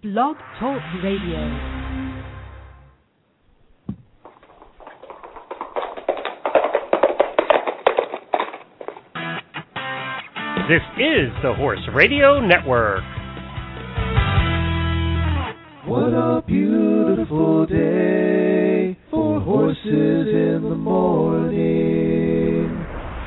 Blog Talk Radio. This is the Horse Radio Network. What a beautiful day for horses in the morning.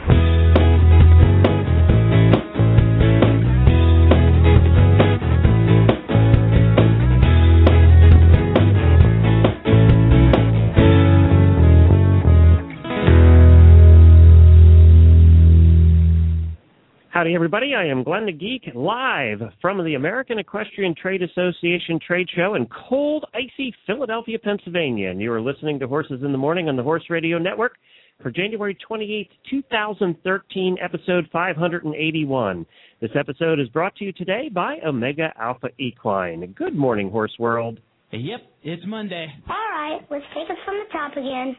Howdy, everybody. I am Glenn the Geek, live from the American Equestrian Trade Association trade show in cold, icy Philadelphia, Pennsylvania. And you are listening to Horses in the Morning on the Horse Radio Network for January 28th, 2013, episode 581. This episode is brought to you today by Omega Alpha Equine. Good morning, Horse World. Yep, it's Monday. All right, let's take it from the top again.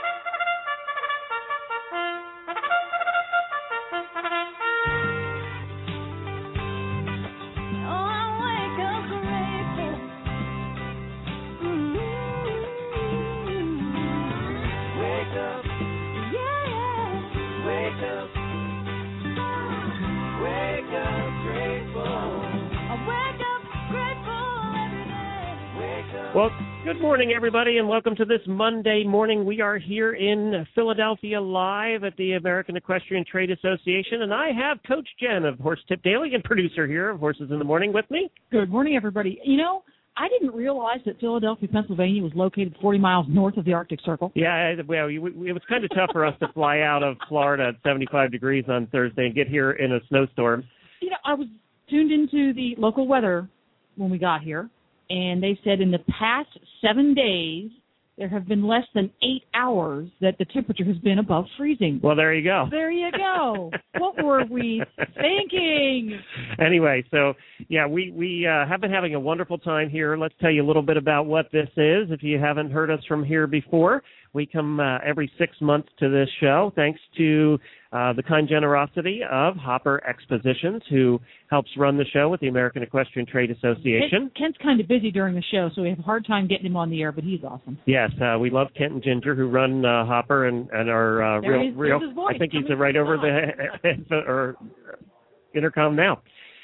Well, good morning, everybody, and welcome to this Monday morning. We are here in Philadelphia live at the American Equestrian Trade Association, and I have Coach Jen of Horse Tip Daily and producer here of Horses in the Morning with me. Good morning, everybody. You know, I didn't realize that Philadelphia, Pennsylvania was located 40 miles north of the Arctic Circle. Yeah, well, it was kind of tough for us to fly out of Florida at 75 degrees on Thursday and get here in a snowstorm. You know, I was tuned into the local weather when we got here, and they said in the past 7 days, there have been less than 8 hours that the temperature has been above freezing. Well, there you go. There you go. What were we thinking? Anyway, so, yeah, we have been having a wonderful time here. Let's tell you a little bit about what this is. If you haven't heard us from here before, we come every 6 months to this show, thanks to the kind generosity of Hopper Expositions, who helps run the show with the American Equestrian Trade Association. Kent's kind of busy during the show, so we have a hard time getting him on the air, but he's awesome. Yes, we love Kent and Ginger, who run Hopper and are real. His voice. I think he's right over the or intercom now.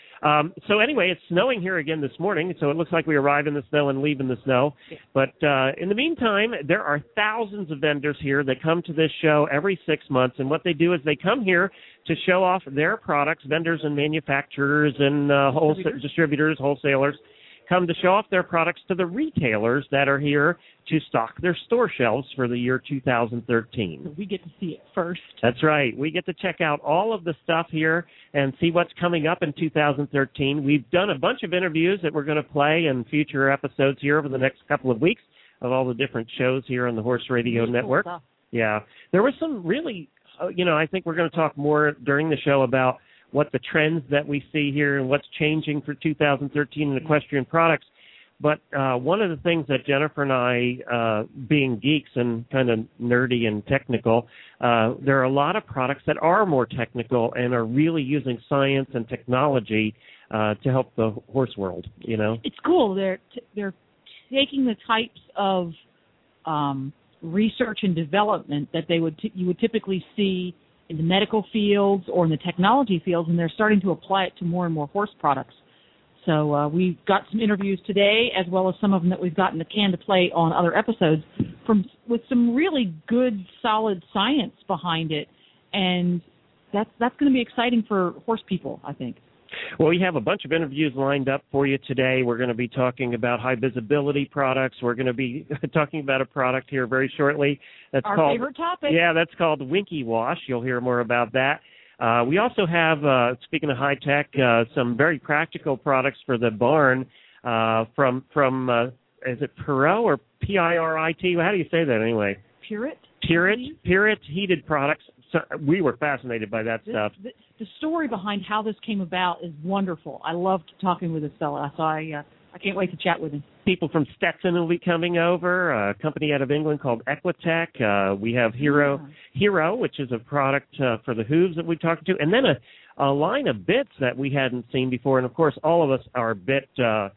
So anyway, it's snowing here again this morning, so it looks like we arrive in the snow and leave in the snow. But in the meantime, there are thousands of vendors here that come to this show every 6 months, and what they do is they come here to show off their products. Vendors and manufacturers and distributors, wholesalers, come to show off their products to the retailers that are here to stock their store shelves for the year 2013. So we get to see it first. That's right. We get to check out all of the stuff here and see what's coming up in 2013. We've done a bunch of interviews that we're going to play in future episodes here over the next couple of weeks of all the different shows here on the Horse Radio Network. Cool stuff. Yeah. There was some really, I think we're going to talk more during the show about what the trends that we see here and what's changing for 2013 in equestrian products. But one of the things that Jennifer and I, being geeks and kind of nerdy and technical, there are a lot of products that are more technical and are really using science and technology to help the horse world, It's cool. They're taking the types of research and development that you would typically see in the medical fields or in the technology fields, and they're starting to apply it to more and more horse products. So we've got some interviews today, as well as some of them that we've got in the can to play on other episodes, with some really good, solid science behind it, and that's going to be exciting for horse people, I think. Well, we have a bunch of interviews lined up for you today. We're going to be talking about high-visibility products. We're going to be talking about a product here very shortly. That's our called, favorite topic. Yeah, that's called Winky Wash. You'll hear more about that. We also have, speaking of high-tech, some very practical products for the barn from is it Pirit or P-I-R-I-T? How do you say that anyway? Pirit heated products. So we were fascinated by that stuff. The story behind how this came about is wonderful. I loved talking with this fella, so I can't wait to chat with him. People from Stetson will be coming over, a company out of England called Equitech. We have Hero, which is a product for the hooves that we talked to, and then a line of bits that we hadn't seen before. And, of course, all of us are bit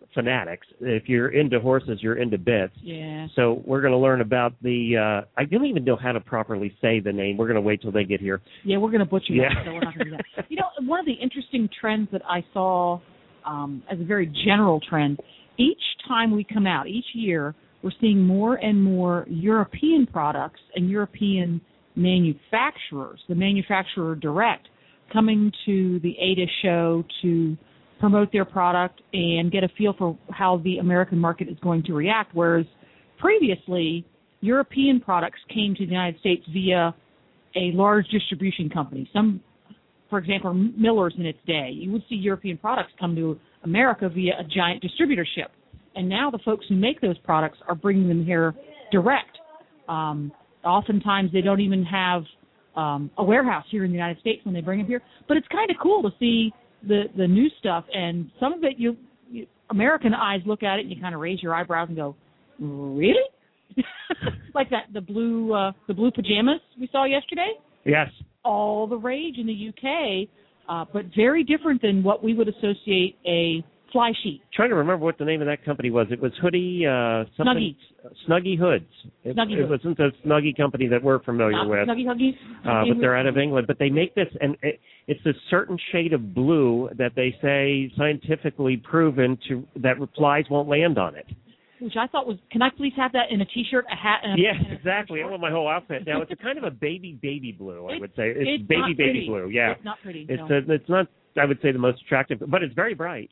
fanatics. If you're into horses, you're into bits. Yeah. So we're going to learn about the. I don't even know how to properly say the name. We're going to wait till they get here. Yeah, we're going to butcher Yeah. that, so we're not going to do that. You know, one of the interesting trends that I saw as a very general trend, each time we come out, each year, we're seeing more and more European products and European manufacturers, the manufacturer direct, coming to the ADA show to promote their product and get a feel for how the American market is going to react, whereas previously European products came to the United States via a large distribution company. Some, for example, Miller's in its day. You would see European products come to America via a giant distributorship. And now the folks who make those products are bringing them here direct. Oftentimes they don't even have a warehouse here in the United States when they bring them here. But it's kind of cool to see the new stuff. And some of it, you American eyes look at it and you kind of raise your eyebrows and go, really? Like the blue pajamas we saw yesterday? Yes. All the rage in the UK, but very different than what we would associate a fly sheet. Trying to remember what the name of that company was. It was Hoodie something. Snuggie Hoods. It wasn't the Snuggie company that we're familiar with. Snuggie Huggies. But they're out of England. But they make this, and it's a certain shade of blue that they say scientifically proven that flies won't land on it. Which I thought was, can I please have that in a T-shirt, a hat, and a Yes, exactly. I want my whole outfit. Now, it's a kind of a baby blue, I would say. It's baby blue, yeah. It's not pretty, It's not, I would say, the most attractive, but it's very bright.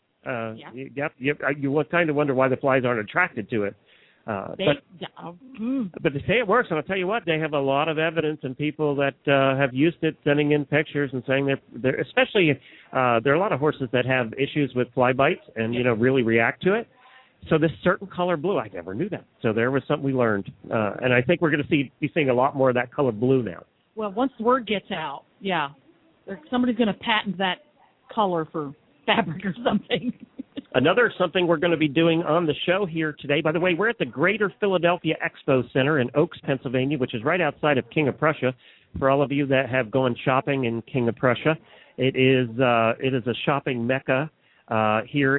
You kind of wonder why the flies aren't attracted to it. But to say it works, and I'll tell you what, they have a lot of evidence and people that have used it, sending in pictures and saying they're especially, there are a lot of horses that have issues with fly bites and, really react to it. So this certain color blue, I never knew that. So there was something we learned. And I think we're going to be seeing a lot more of that color blue now. Well, once the word gets out, somebody's going to patent that color for fabric or something. Another something we're going to be doing on the show here today. By the way, we're at the Greater Philadelphia Expo Center in Oaks, Pennsylvania, which is right outside of King of Prussia. For all of you that have gone shopping in King of Prussia, it is a shopping mecca here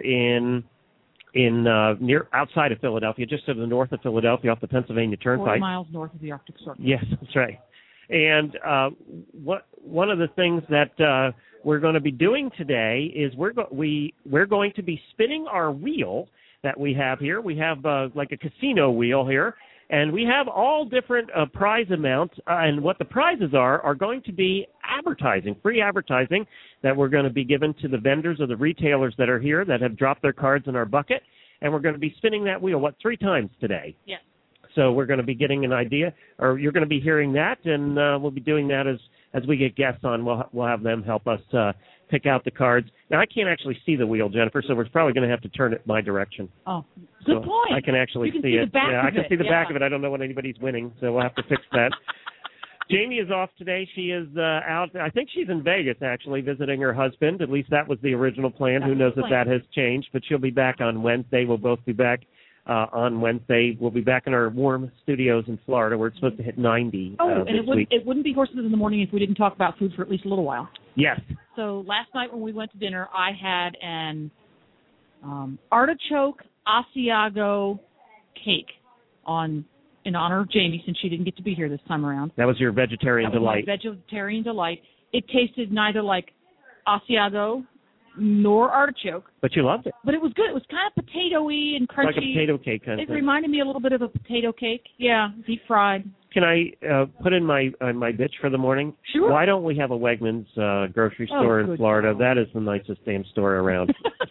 near outside of Philadelphia, just to the north of Philadelphia, off the Pennsylvania Turnpike. 40 miles north of the Arctic Circle. Yes, that's right. And one of the things that we're going to be doing today is we're going to be spinning our wheel that we have here. We have like a casino wheel here, and we have all different prize amounts. And what the prizes are going to be free advertising that we're going to be given to the vendors or the retailers that are here that have dropped their cards in our bucket. And we're going to be spinning that wheel, 3 times today? Yes. So we're going to be getting an idea, or you're going to be hearing that, and we'll be doing that as we get guests on. We'll have them help us pick out the cards. Now, I can't actually see the wheel, Jennifer, so we're probably going to have to turn it my direction. Oh, good point. I can actually see it. I can see the back of it. I don't know when anybody's winning, so we'll have to fix that. Jamie is off today. She is out. I think she's in Vegas, actually, visiting her husband. At least that was the original plan. Who knows if that has changed, but she'll be back on Wednesday. We'll both be back on Wednesday. We'll be back in our warm studios in Florida where it's supposed to hit 90 this week. It wouldn't be Horses in the Morning if we didn't talk about food for at least a little while. Yes. So last night when we went to dinner, I had an artichoke Asiago cake in honor of Jamie, since she didn't get to be here this time around. That was your vegetarian delight. My vegetarian delight. It tasted neither like Asiago nor artichoke. But you loved it. But it was good. It was kind of potato-y and crunchy. Like a potato cake kind of thing. It reminded me a little bit of a potato cake. Yeah, deep fried. Can I put in my bitch for the morning? Sure. Why don't we have a Wegmans grocery store in Florida? God. That is the nicest damn store around.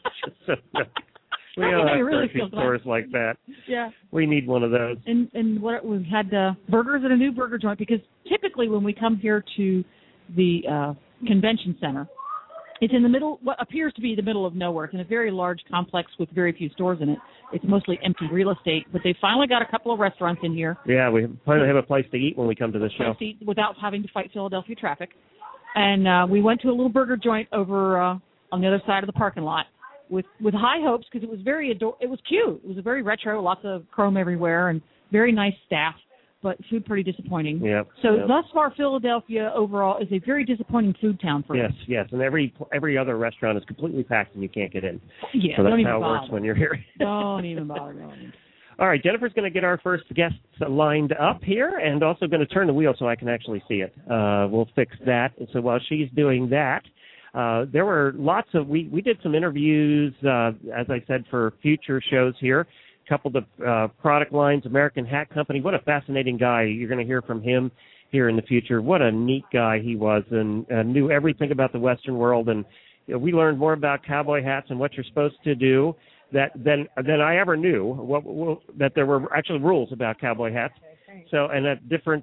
We don't have grocery stores like that. Yeah. We need one of those. And we had burgers at a new burger joint, because typically when we come here to the convention center, it's in the middle, what appears to be the middle of nowhere. It's in a very large complex with very few stores in it. It's mostly empty real estate, but they finally got a couple of restaurants in here. Yeah, we finally have a place to eat when we come to the show. Without having to fight Philadelphia traffic. And we went to a little burger joint over on the other side of the parking lot with high hopes, because it was it was cute. It was very retro, lots of chrome everywhere, and very nice staff. but food pretty disappointing. Yep. So thus far, Philadelphia overall is a very disappointing food town for us. Yes, and every other restaurant is completely packed and you can't get in. Yeah, so that's don't even how it bother. works when you're here. Don't even bother going. All right, Jennifer's going to get our first guests lined up here and also going to turn the wheel so I can actually see it. We'll fix that. And so while she's doing that, there were lots of, we did some interviews, as I said, for future shows here. A couple of product lines, American Hat Company. What a fascinating guy. You're going to hear from him here in the future. What a neat guy he was and knew everything about the Western world. And we learned more about cowboy hats and what you're supposed to do than I ever knew, that there were actually rules about cowboy hats. So, and that different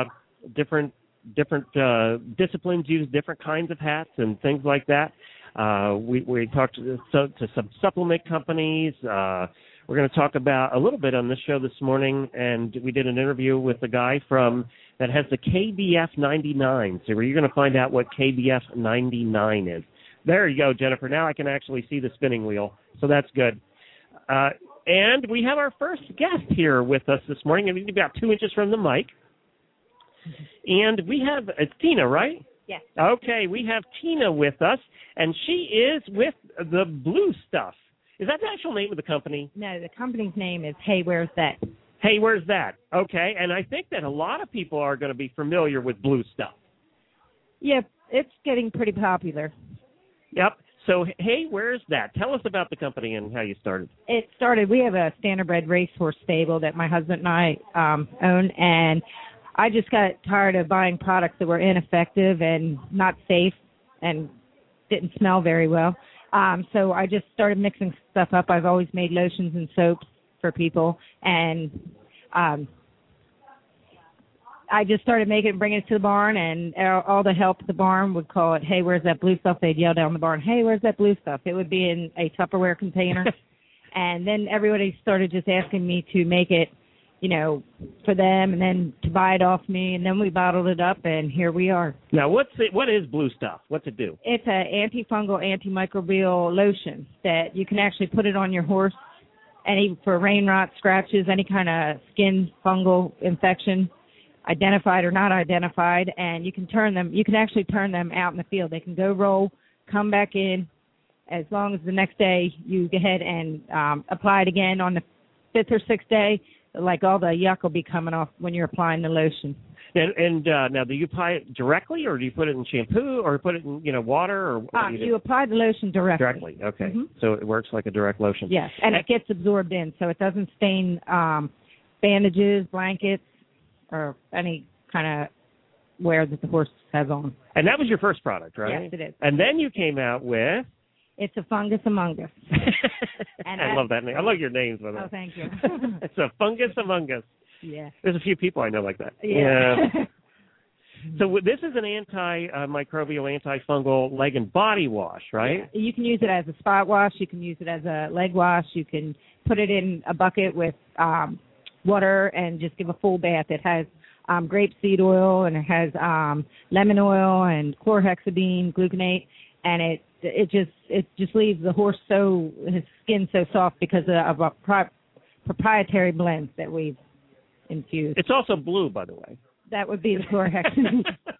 disciplines use different kinds of hats and things like that. We talked to some supplement companies. We're going to talk about a little bit on this show this morning, and we did an interview with a guy that has the KBF 99. So you're going to find out what KBF 99 is. There you go, Jennifer. Now I can actually see the spinning wheel, so that's good. And we have our first guest here with us this morning, and he's about 2 inches from the mic. And we have, it's Tina, right? Yes. Okay, we have Tina with us, and she is with the Blue Stuff. Is that the actual name of the company? No, the company's name is Hey, Where's That? Hey, Where's That? Okay, and I think that a lot of people are going to be familiar with Blue Stuff. Yeah, it's getting pretty popular. Yep. So, Hey, Where's That? Tell us about the company and how you started. We have a standardbred racehorse stable that my husband and I own, and I just got tired of buying products that were ineffective and not safe and didn't smell very well. So I just started mixing stuff up. I've always made lotions and soaps for people, and I just started making it and bringing it to the barn, and all the help at the barn would call it, hey, where's that blue stuff? They'd yell down the barn, hey, where's that blue stuff? It would be in a Tupperware container. And then everybody started just asking me to make it, for them, and then to buy it off me, and then we bottled it up, and here we are. Now, what is Blue Stuff? What's it do? It's an antifungal, antimicrobial lotion that you can actually put it on your horse, for rain rot, scratches, any kind of skin fungal infection, identified or not identified, and you can actually turn them out in the field. They can go roll, come back in, as long as the next day you go ahead and apply it again on the 5th or 6th day. Like all the yuck will be coming off when you're applying the lotion. And now, do you apply it directly, or do you put it in shampoo, or put it in water, or what do you do? You apply the lotion directly. Directly, okay. Mm-hmm. So it works like a direct lotion. Yes, and it gets absorbed in, so it doesn't stain bandages, blankets, or any kind of wear that the horse has on. And that was your first product, right? Yes, it is. And then you came out with... It's a fungus among us. And I love that name. I love your names, by the way. Oh, thank you. It's a fungus among us. Yeah. There's a few people I know like that. Yeah. So this is an antimicrobial, antifungal leg and body wash, right? Yeah. You can use it as a spot wash. You can use it as a leg wash. You can put it in a bucket with water and just give a full bath. It has grapeseed oil, and it has lemon oil and chlorhexidine, gluconate, and it just leaves the horse his skin so soft because of a proprietary blends that we've infused. It's also blue, by the way. That would be the chlorhexidine.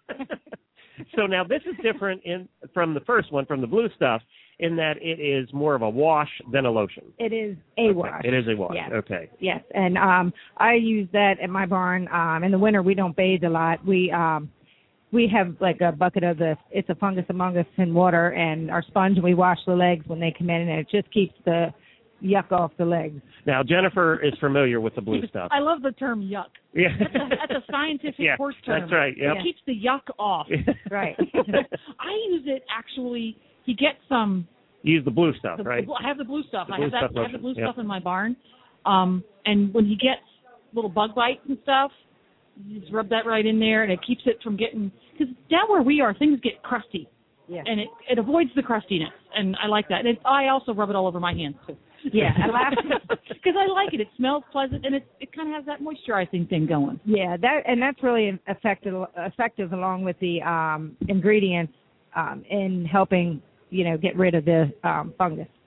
So now this is different from the first one, from the Blue Stuff, in that it is more of a wash than a lotion. It is a wash. It is a wash. Yes. Okay. Yes, and I use that at my barn. In the winter, we don't bathe a lot. We have like a bucket of it's a fungus among us in water, and our sponge, and we wash the legs when they come in, and it just keeps the yuck off the legs. Now, Jennifer is familiar with the Blue Stuff. I love the term yuck. Yeah. That's a scientific horse term. That's right. Yep. It keeps the yuck off. Right. I use it actually. He gets some. You use the Blue Stuff, right? I have the Blue Stuff. I have the Blue Stuff in my barn. And when he gets little bug bites and stuff, you just rub that right in there, and it keeps it from getting, because down where we are, things get crusty. Yeah. And it avoids the crustiness, and I like that. And I also rub it all over my hands, too. Yeah, because I like it. It smells pleasant, and it kind of has that moisturizing thing going. Yeah, that's really effective along with the ingredients in helping, get rid of the fungus.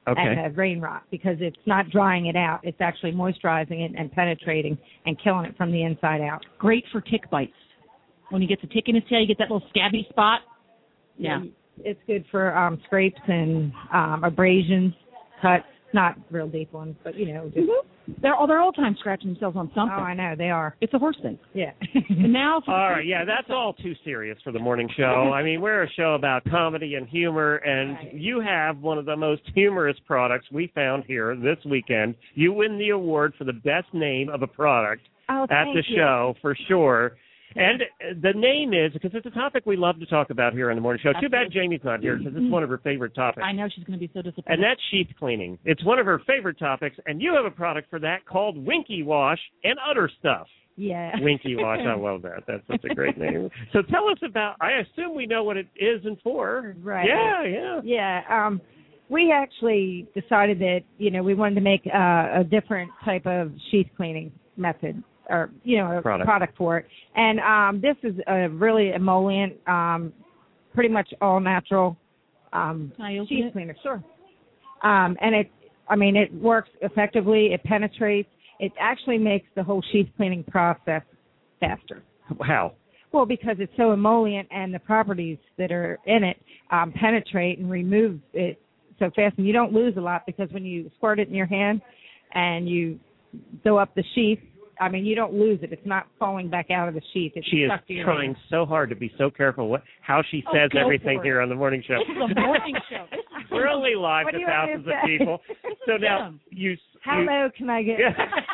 and the rain rot because it's not drying it out. It's actually moisturizing it and penetrating and killing it from the inside out. Great for tick bites. When he gets a tick in his tail, you get that little scabby spot. Yeah. It's good for scrapes and abrasions, cuts. Not real deep ones, but, you know. Just, They're all the time scratching themselves on something. Oh, I know. They are. It's a horse thing. Yeah. And now all right, yeah, that's all too serious for the morning show. I mean, we're a show about comedy and humor, and you have one of the most humorous products we found here this weekend. You win the award for the best name of a product at the show, for sure. And the name is, because it's a topic we love to talk about here on the morning show. Too bad Jamie's not here, because it's one of her favorite topics. I know, she's going to be so disappointed. And that's sheath cleaning. It's one of her favorite topics, and you have a product for that called Winky Wash and Other Stuff. Yeah. Winky Wash, I love that. That's such a great name. So tell us about, I assume we know what it is and for. Right. Yeah. Yeah. We actually decided that, you know, we wanted to make a different type of sheath cleaning method. Or, you know, a product for it. And this is a really emollient, pretty much all natural sheath cleaner. Sure. And it works effectively. It penetrates. It actually makes the whole sheath cleaning process faster. Wow. Well, because it's so emollient and the properties that are in it penetrate and remove it so fast. And you don't lose a lot because when you squirt it in your hand and you sew up the sheath, I mean, you don't lose it. It's not falling back out of the sheath. It's she is stuck to your trying hand. so hard to be so careful how she says everything here on the morning show. This is a morning show. We're only live to thousands of people. So now Hello, can I get...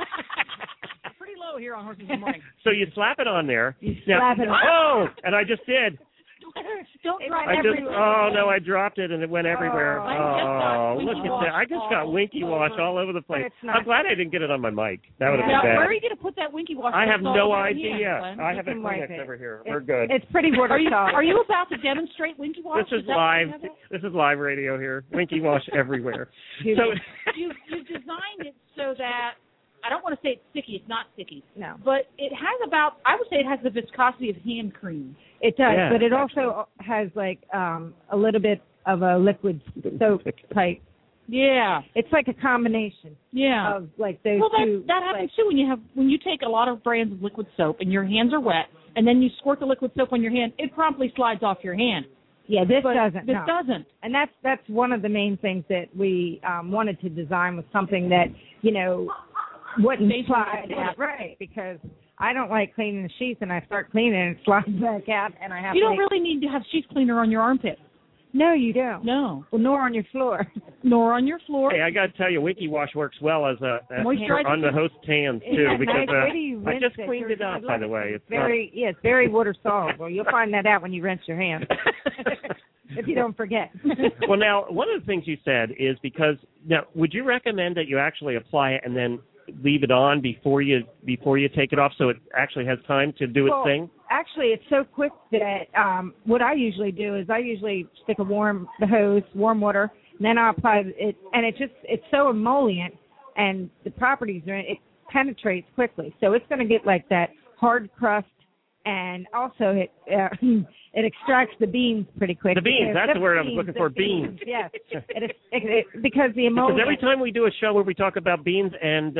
Pretty low here on Horses in the Morning. So you slap it on there. You slap it on. Oh, and I just did. Don't drop I dropped it and it went everywhere. Oh, look at that. I just got Winky Wash all over the place. I'm glad I didn't get it on my mic. That would have been bad. Where are you going to put that Winky Wash? I have no idea. I have a Kleenex over here. We're good. It's pretty water solid. Are you about to demonstrate Winky Wash? This is live. This is live radio here. Winky Wash everywhere. So you've designed it so that, I don't want to say it's sticky. It's not sticky. No. But it has I would say it has the viscosity of hand cream. It does, but it also has like a little bit of a liquid soap type. Yeah. It's like a combination. Yeah. Of like those two. That happens too when you take a lot of brands of liquid soap and your hands are wet and then you squirt the liquid soap on your hand, it promptly slides off your hand. Yeah, this doesn't. This doesn't. And that's one of the main things that we wanted to design was something that, you know, wouldn't slide out. Right, because I don't like cleaning the sheets and I start cleaning and it slides back out and I have You don't really need to have sheet cleaner on your armpit. No, you don't. No. Well, nor on your floor. Nor on your floor. Hey, I got to tell you, Winky Wash works well as on the host's hands too, because I just cleaned it up. By the way, it's very water soluble. You'll find that out when you rinse your hands. If you don't forget. Well, now one of the things you said is because now, would you recommend that you actually apply it and then leave it on before you take it off, so it actually has time to do its thing? Actually, it's so quick that what I usually do is I usually stick warm water, and then I'll apply it, and it's so emollient, and the properties are in it penetrates quickly, so it's going to get like that hard crust, and also it extracts the beans pretty quick. The beans, that's the word I was looking for, beans. Yes, because the emollient. Because every time we do a show where we talk about beans and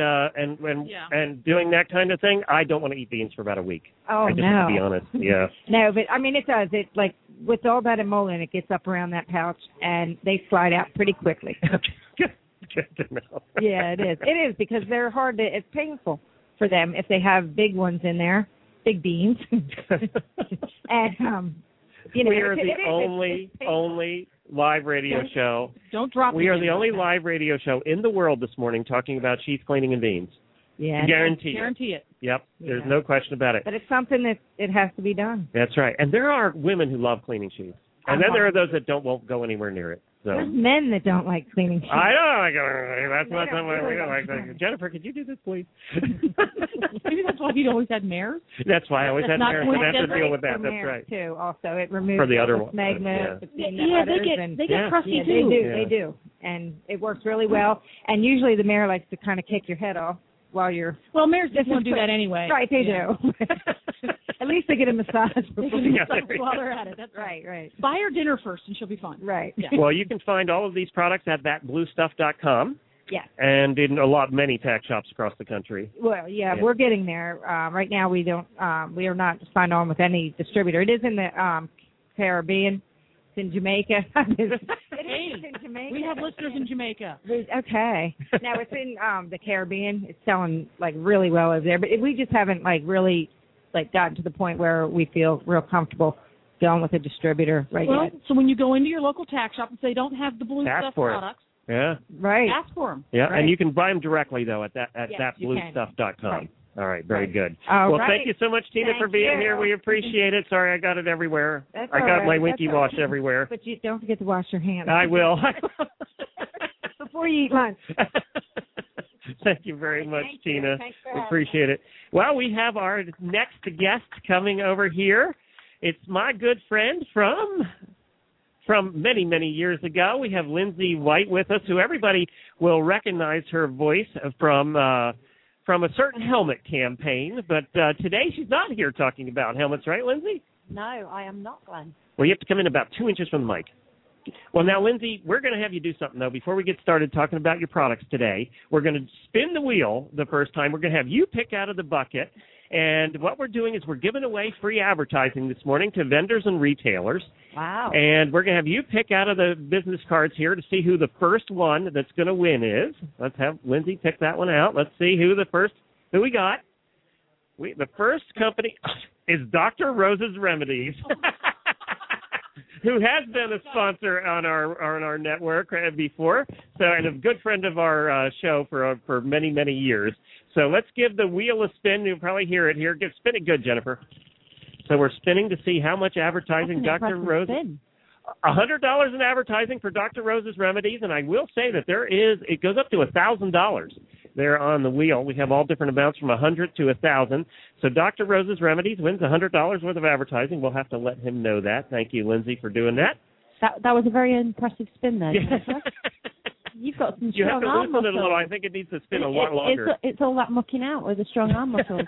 doing that kind of thing, I don't want to eat beans for about a week. Oh, I just have to be honest, yeah. No, but I mean it does. It like with all that emollient, it gets up around that pouch and they slide out pretty quickly. Good to know. Yeah, it is. It is because they're hard to. It's painful for them if they have big ones in there. Big beans. And, you know, we are the only live radio show. Don't drop We are the only live radio show in the world this morning talking about sheath cleaning and beans. Yeah. Guarantee it. Yep. There's no question about it. But it's something that it has to be done. That's right. And there are women who love cleaning sheets. And then there are those that won't go anywhere near it. So. There's men that don't like cleaning sheets. I don't like it. That's not something we don't like. Jennifer, could you do this, please? Maybe that's why you always had mares. That's why I always had mares. I have to deal with that. That's right. Too. Also, it removes for the other one. Magma. Yeah, they get crusty too. They do, and it works really well. And usually the mare likes to kind of kick your head off while you're. Well, mares just want to do that anyway. Right, they do. At least they get a massage before Yeah, there you while go. they're at it. That's right. Buy her dinner first, and she'll be fine. Right. Yeah. Well, you can find all of these products at thatbluestuff.com. Yes. And in many tax shops across the country. Well, yeah, we're getting there. Right now, we are not signed on with any distributor. It is in the Caribbean. It's in Jamaica. It is in Jamaica. We have listeners in Jamaica. Okay. Now it's in the Caribbean. It's selling like really well over there, but we just haven't really gotten to the point where we feel real comfortable going with a distributor yet. So when you go into your local tax shop and say don't have the Blue Ask Stuff for it. products, Yeah. Right. ask for them. Yeah, Right. and you can buy them directly, though, at Yes, you thatbluestuff.com. Right. All right, very good. All well, right. thank you so much, Tina, Thank for being you. here. We appreciate it. Sorry, I got it everywhere. That's I all got right. my That's winky all wash right. everywhere. But you don't forget to wash your hands. I will. Before you eat lunch. Thank you very much, Thank you. Tina. Thanks for having Appreciate it. Well, we have our next guest coming over here. It's my good friend from many, many years ago. We have Lindsay White with us, who everybody will recognize her voice from a certain helmet campaign. But today she's not here talking about helmets, right, Lindsay? No, I am not, Glenn. Well, you have to come in about 2 inches from the mic. Well, now, Lindsay, we're going to have you do something, though. Before we get started talking about your products today, we're going to spin the wheel the first time. We're going to have you pick out of the bucket. And what we're doing is we're giving away free advertising this morning to vendors and retailers. Wow. And we're going to have you pick out of the business cards here to see who the first one that's going to win is. Let's have Lindsay pick that one out. Let's see who we got. The first company is Dr. Rose's Remedies, who has been a sponsor on our network before, and a good friend of our show for many, many years. So let's give the wheel a spin. You'll probably hear it here. Spin it good, Jennifer. So we're spinning to see how much advertising Dr. Rose. $100 in advertising for Dr. Rose's Remedies, and I will say that it goes up to $1,000 there on the wheel. We have all different amounts from $100 to $1,000. So Dr. Rose's Remedies wins $100 worth of advertising. We'll have to let him know that. Thank you, Lindsay, for doing that. That was a very impressive spin there, Jennifer. You've got some you have strong to arm loosen it a little. muscles. I think it needs to spin a lot longer. It's all that mucking out with the strong arm muscles.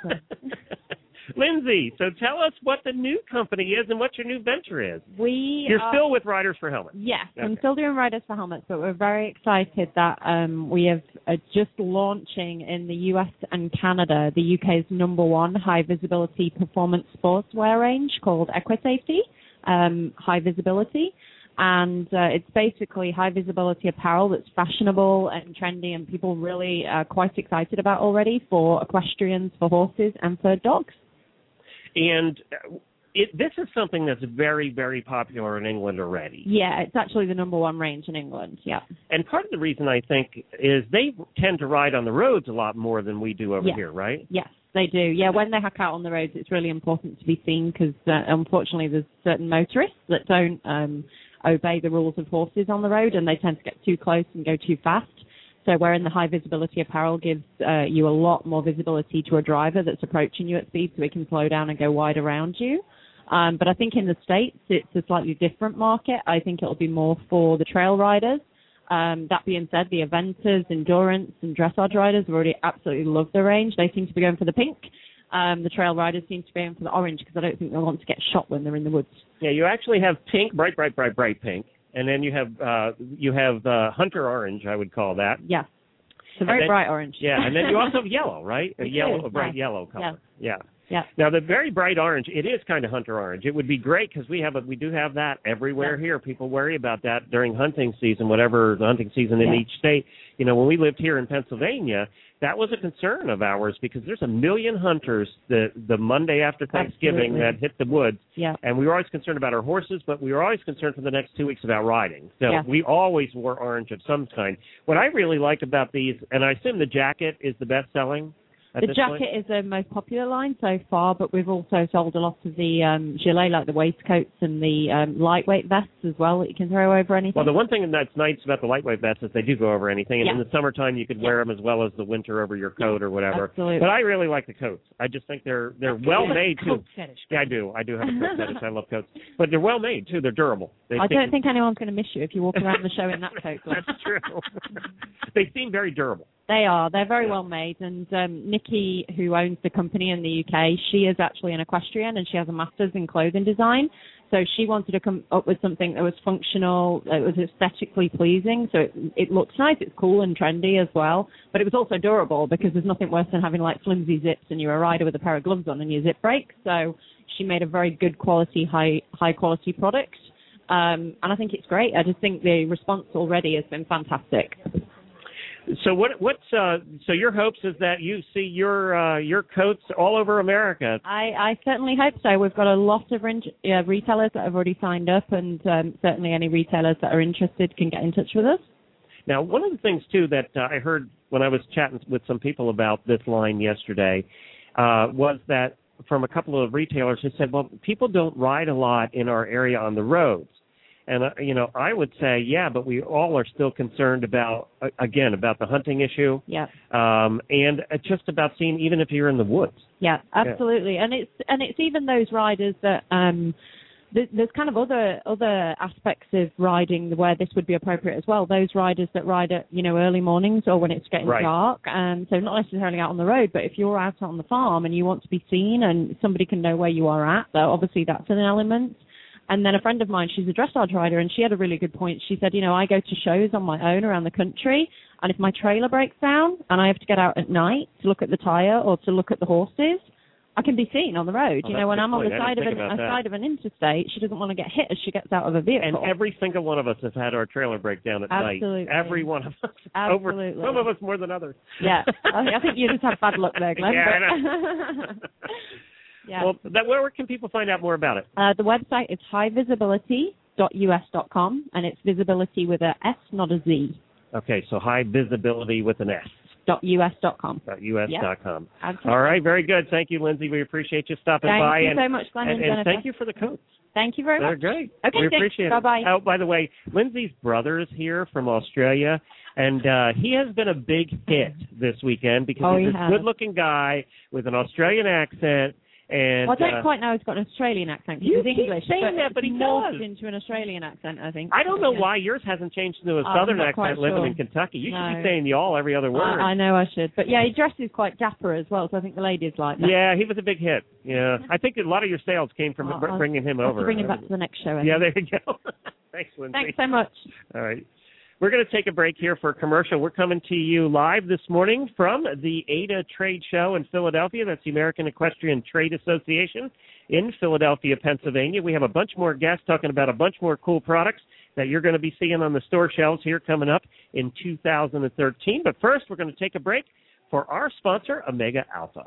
Lindsay, so tell us what the new company is and what your new venture is. You're still with Riders for Helmets. Yes, Okay. I'm still doing Riders for Helmets, but we're very excited that we have just launching in the US and Canada the UK's #1 high visibility performance sportswear range called EquiSafety High Visibility. And it's basically high visibility apparel that's fashionable and trendy, and people really are quite excited about already for equestrians, for horses, and for dogs. And this is something that's very, very popular in England already. Yeah, it's actually the #1 range in England, yeah. And part of the reason, I think, is they tend to ride on the roads a lot more than we do over here, right? Yes, they do. Yeah, when they hack out on the roads, it's really important to be seen because, unfortunately, there's certain motorists that don't obey the rules of horses on the road, and they tend to get too close and go too fast. So wherein the high visibility apparel gives you a lot more visibility to a driver that's approaching you at speed, so he can slow down and go wide around you. But I think in the States, it's a slightly different market. I think it'll be more for the trail riders. That being said, the eventers, endurance, and dressage riders already absolutely love the range. They seem to be going for the pink. The trail riders seem to be going for the orange because I don't think they'll want to get shot when they're in the woods. Yeah, you actually have pink, bright pink. And then you have hunter orange, I would call that. Yes. It's a very bright orange. Yeah, and then you also have yellow, right? A bright Yeah. yellow color. Yeah. Yeah. Now the very bright orange, it is kind of hunter orange. It would be great because we do have that everywhere here. People worry about that during hunting season, whatever the hunting season in each state. You know, when we lived here in Pennsylvania, that was a concern of ours because there's 1 million hunters the Monday after Thanksgiving that hit the woods. Yeah. And we were always concerned about our horses, but we were always concerned for the next 2 weeks about riding. So we always wore orange of some kind. What I really like about these, and I assume the jacket is the best selling. The jacket is the most popular line so far, but we've also sold a lot of the gilet, like the waistcoats and the lightweight vests as well that you can throw over anything. Well, the one thing that's nice about the lightweight vests is they do go over anything, and in the summertime you could wear them as well as the winter over your coat or whatever. Absolutely. But I really like the coats. I just think they're well made too. Coat fetish. Yeah, I do. I do have a coat fetish. I love coats, but they're well made too. They're durable. I don't think anyone's going to miss you if you walk around the show in that coat. That's true. They seem very durable. They are. They're very well made, and Nick Nikki, who owns the company in the UK, she is actually an equestrian and she has a master's in clothing design. So she wanted to come up with something that was functional, that was aesthetically pleasing. So it looks nice, it's cool and trendy as well. But it was also durable because there's nothing worse than having like flimsy zips and you're a rider with a pair of gloves on and your zip breaks. So she made a very good quality, high quality product. And I think it's great. I just think the response already has been fantastic. So so your hopes is that you see your coats all over America? I certainly hope so. We've got a lot of retailers that have already signed up, and certainly any retailers that are interested can get in touch with us. Now, one of the things, too, that I heard when I was chatting with some people about this line yesterday was that from a couple of retailers who said, well, people don't ride a lot in our area on the roads. And, I would say, yeah, but we all are still concerned about, again, about the hunting issue. Yeah. And just about seeing, even if you're in the woods. Yeah, absolutely. Yeah. And it's even those riders that there's kind of other aspects of riding where this would be appropriate as well. Those riders that ride at, early mornings or when it's getting dark. So not necessarily out on the road, but if you're out on the farm and you want to be seen and somebody can know where you are at, though, obviously that's an element. And then a friend of mine, she's a dressage rider, and she had a really good point. She said, I go to shows on my own around the country, and if my trailer breaks down and I have to get out at night to look at the tire or to look at the horses, I can be seen on the road. When I'm on the side of an interstate, she doesn't want to get hit as she gets out of a vehicle. And every single one of us has had our trailer break down at night. Every one of us. Absolutely. Some of us more than others. Yeah. I think you just have bad luck there, Glenn. Yeah, I know. Yeah. Well, where can people find out more about it? The website is highvisibility.us.com, and it's visibility with a S, not a Z. Okay, so high visibility with an S. .us.com. .us.com. Yep. All right, very good. Thank you, Lindsay. We appreciate you stopping by. Thank you so much, Glenn and Jennifer. Thank you for the coats. Thank you very much. They're great. Okay, we appreciate it. Bye-bye. Oh, by the way, Lindsay's brother is here from Australia, and he has been a big hit this weekend because he's a good-looking guy with an Australian accent. And, I don't quite know he's got an Australian accent. He's English, but he morphed into an Australian accent, I think. I don't know why yours hasn't changed into a southern accent living in Kentucky. You should be saying y'all every other word. I know I should. But, yeah, he dresses quite dapper as well, so I think the ladies like that. Yeah, he was a big hit. Yeah. I think a lot of your sales came from bringing him over. Bring him back to the next show. Yeah, there you go. Thanks, Lindsay. Thanks so much. All right. We're going to take a break here for a commercial. We're coming to you live this morning from the ADA Trade Show in Philadelphia. That's the American Equestrian Trade Association in Philadelphia, Pennsylvania. We have a bunch more guests talking about a bunch more cool products that you're going to be seeing on the store shelves here coming up in 2013. But first, we're going to take a break for our sponsor, Omega Alpha.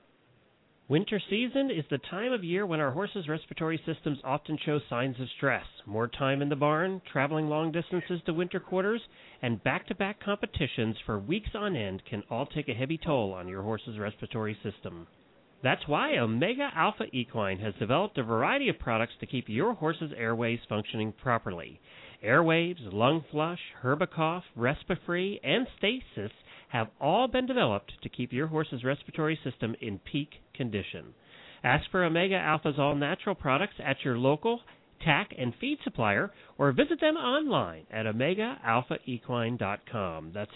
Winter season is the time of year when our horses' respiratory systems often show signs of stress. More time in the barn, traveling long distances to winter quarters, and back-to-back competitions for weeks on end can all take a heavy toll on your horse's respiratory system. That's why Omega Alpha Equine has developed a variety of products to keep your horse's airways functioning properly. Airwaves, Lung Flush, Herbicough, Respifree, and Stasis have all been developed to keep your horse's respiratory system in peak condition. Ask for Omega Alpha's all-natural products at your local tack and feed supplier or visit them online at OmegaAlphaEquine.com. That's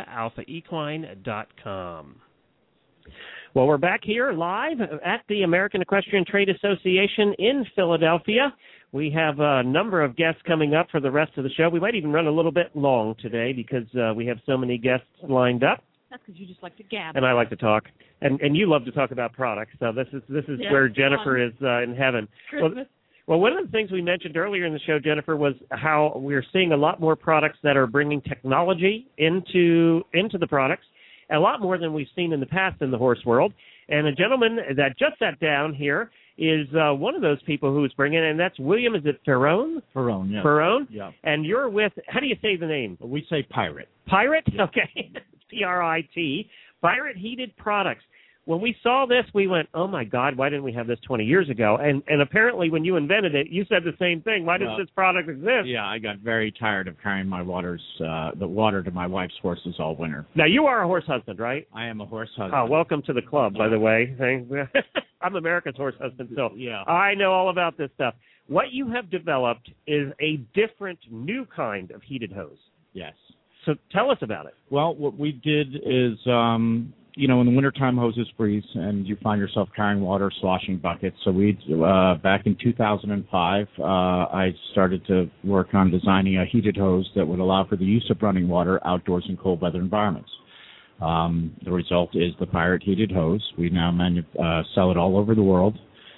OmegaAlphaEquine.com. Well, we're back here live at the American Equestrian Trade Association in Philadelphia. We have a number of guests coming up for the rest of the show. We might even run a little bit long today because we have so many guests lined up. That's because you just like to gab. And I like to talk. And you love to talk about products. So this is where Jennifer is in heaven. Well, one of the things we mentioned earlier in the show, Jennifer, was how we're seeing a lot more products that are bringing technology into the products, a lot more than we've seen in the past in the horse world. And a gentleman that just sat down here is one of those people who's bringing it, and that's William, is it Ferrone? Ferrone, yeah. Ferrone? Yeah. And you're with, how do you say the name? We say Pirate. Pirate? Yeah. Okay. P-R-I-T. Pirate Heated Products. When we saw this, we went, oh, my God, why didn't we have this 20 years ago? And apparently when you invented it, you said the same thing. Why does this product exist? Yeah, I got very tired of carrying the water to my wife's horses all winter. Now, you are a horse husband, right? I am a horse husband. Oh, welcome to the club, by the way. I'm America's horse husband, so yeah. I know all about this stuff. What you have developed is a different, new kind of heated hose. Yes. So tell us about it. Well, what we did is in the wintertime hoses freeze and you find yourself carrying water, sloshing buckets. So back in 2005, I started to work on designing a heated hose that would allow for the use of running water outdoors in cold weather environments. The result is the Pirate heated hose. We now sell it all over the world.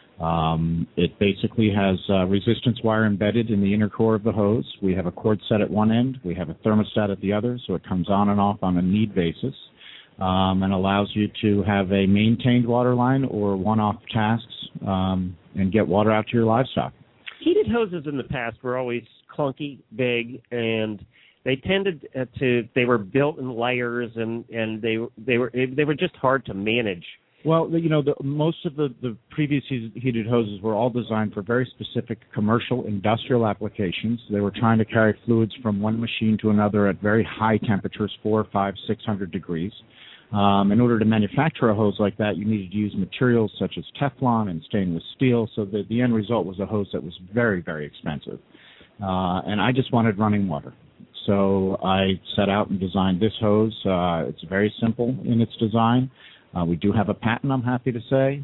It basically has resistance wire embedded in the inner core of the hose. We have a cord set at one end. We have a thermostat at the other, so it comes on and off on a need basis. And allows you to have a maintained water line or one-off tasks and get water out to your livestock. Heated hoses in the past were always clunky, big, and they tended they were built in layers, and they were just hard to manage. Well, most of the previous heated hoses were all designed for very specific commercial, industrial applications. They were trying to carry fluids from one machine to another at very high temperatures, 400, 500, 600 degrees. In order to manufacture a hose like that, you needed to use materials such as Teflon and stainless steel, so that the end result was a hose that was very, very expensive. And I just wanted running water. So I set out and designed this hose. It's very simple in its design. We do have a patent, I'm happy to say,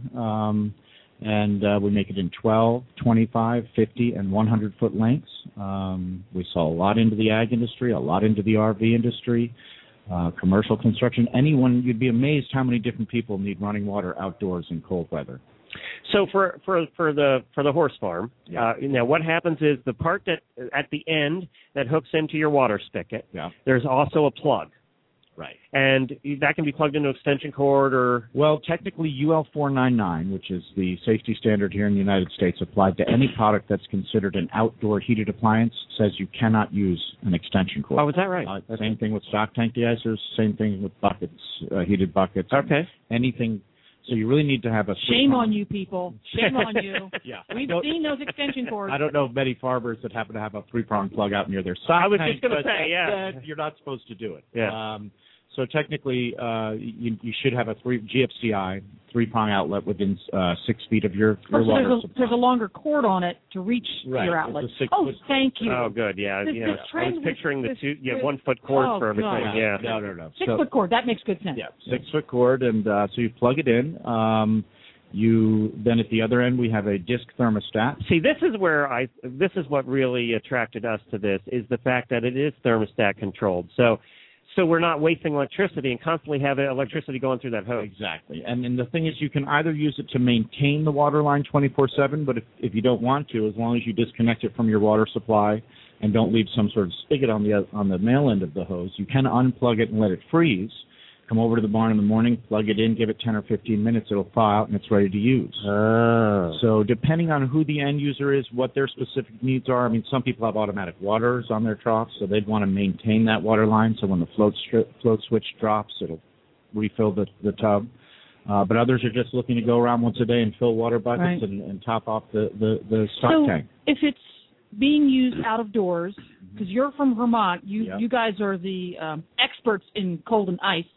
and we make it in 12, 25, 50, and 100-foot lengths. We sell a lot into the ag industry, a lot into the RV industry, commercial construction. You'd be amazed how many different people need running water outdoors in cold weather. So for the horse farm, now what happens is the part that at the end that hooks into your water spigot, there's also a plug. Right. And that can be plugged into an extension cord or... Well, technically UL 499, which is the safety standard here in the United States, applied to any product that's considered an outdoor heated appliance, says you cannot use an extension cord. Oh, is that right? Same thing with stock tank de-icers, same thing with buckets, heated buckets. Okay. Anything. So you really need to have a... Shame on you, people. Shame on you. Yeah. We've seen those extension cords. I don't know of many farmers that happen to have a three-prong plug out near their stock I was tank, just going to say, you're not supposed to do it. Yeah. So technically, you should have a GFCI, three-prong outlet within 6 feet of your water supply. There's a longer cord on it to reach your outlet. Thank you. Oh, good, yeah. I was picturing the 1-foot cord for everything. God. Yeah. No. 6-foot cord, that makes good sense. Yeah, 6-foot cord, and so you plug it in. Then at the other end we have a disc thermostat. See, this is what really attracted us to this, is the fact that it is thermostat controlled. So we're not wasting electricity and constantly have electricity going through that hose. Exactly. And the thing is, you can either use it to maintain the water line 24/7, but if you don't want to, as long as you disconnect it from your water supply and don't leave some sort of spigot on the male end of the hose, you can unplug it and let it freeze. Come over to the barn in the morning, plug it in, give it 10 or 15 minutes, it'll thaw out and it's ready to use. Oh. So depending on who the end user is, what their specific needs are, I mean, some people have automatic waters on their troughs, so they'd want to maintain that water line, so when the float switch drops, it'll refill the tub. But others are just looking to go around once a day and fill water buckets and top off the stock tank. If it's being used out of doors, because you're from Vermont, you guys are the experts in cold and ice.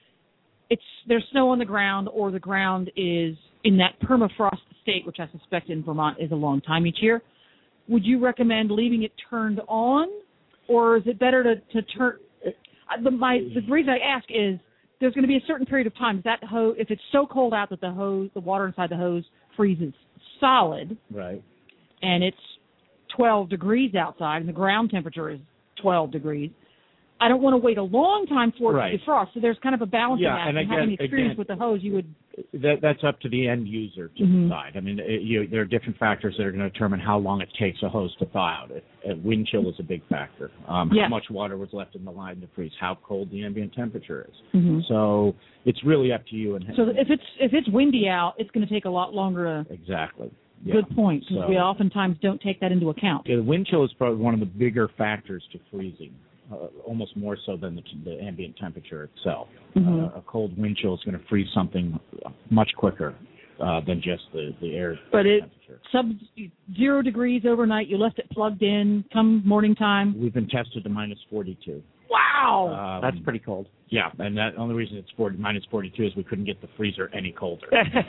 There's snow on the ground, or the ground is in that permafrost state, which I suspect in Vermont is a long time each year. Would you recommend leaving it turned on, or is it better to turn? The reason I ask is there's going to be a certain period of time that hose, if it's so cold out that the water inside the hose freezes solid, right, and it's 12 degrees outside, and the ground temperature is 12 degrees. I don't want to wait a long time for it to defrost. So there's kind of a balancing act. And having experience with the hose, you would... That's up to the end user to decide. I mean, there are different factors that are going to determine how long it takes a hose to thaw out. Wind chill is a big factor. How much water was left in the line to freeze, how cold the ambient temperature is. So it's really up to you. So if it's windy out, it's going to take a lot longer to... Exactly. Yeah. Good point, because we oftentimes don't take that into account. The wind chill is probably one of the bigger factors to freezing. Almost more so than the ambient temperature itself. A cold wind chill is going to freeze something much quicker than just the air temperature. Sub-0 degrees overnight, you left it plugged in, come morning time. We've been tested to minus 42. Wow! Wow. That's pretty cold. Yeah, and the only reason it's minus 42 is we couldn't get the freezer any colder.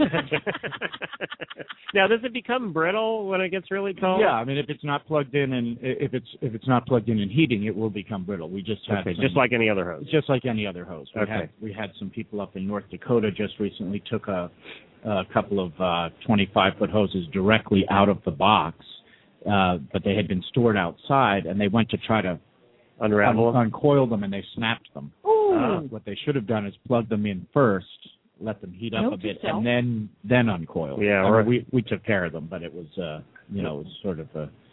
Now, does it become brittle when it gets really cold? Yeah, I mean, if it's not plugged in and if it's not plugged in and heating, it will become brittle. We just had just like any other hose. Just like any other hose. We had some people up in North Dakota just recently took a couple of 25-foot hoses directly out of the box, but they had been stored outside, and they went to try to uncoil them, and they snapped them. What they should have done is plug them in first, let them heat up a bit, and then uncoil. Yeah, we took care of them, but it was it was sort of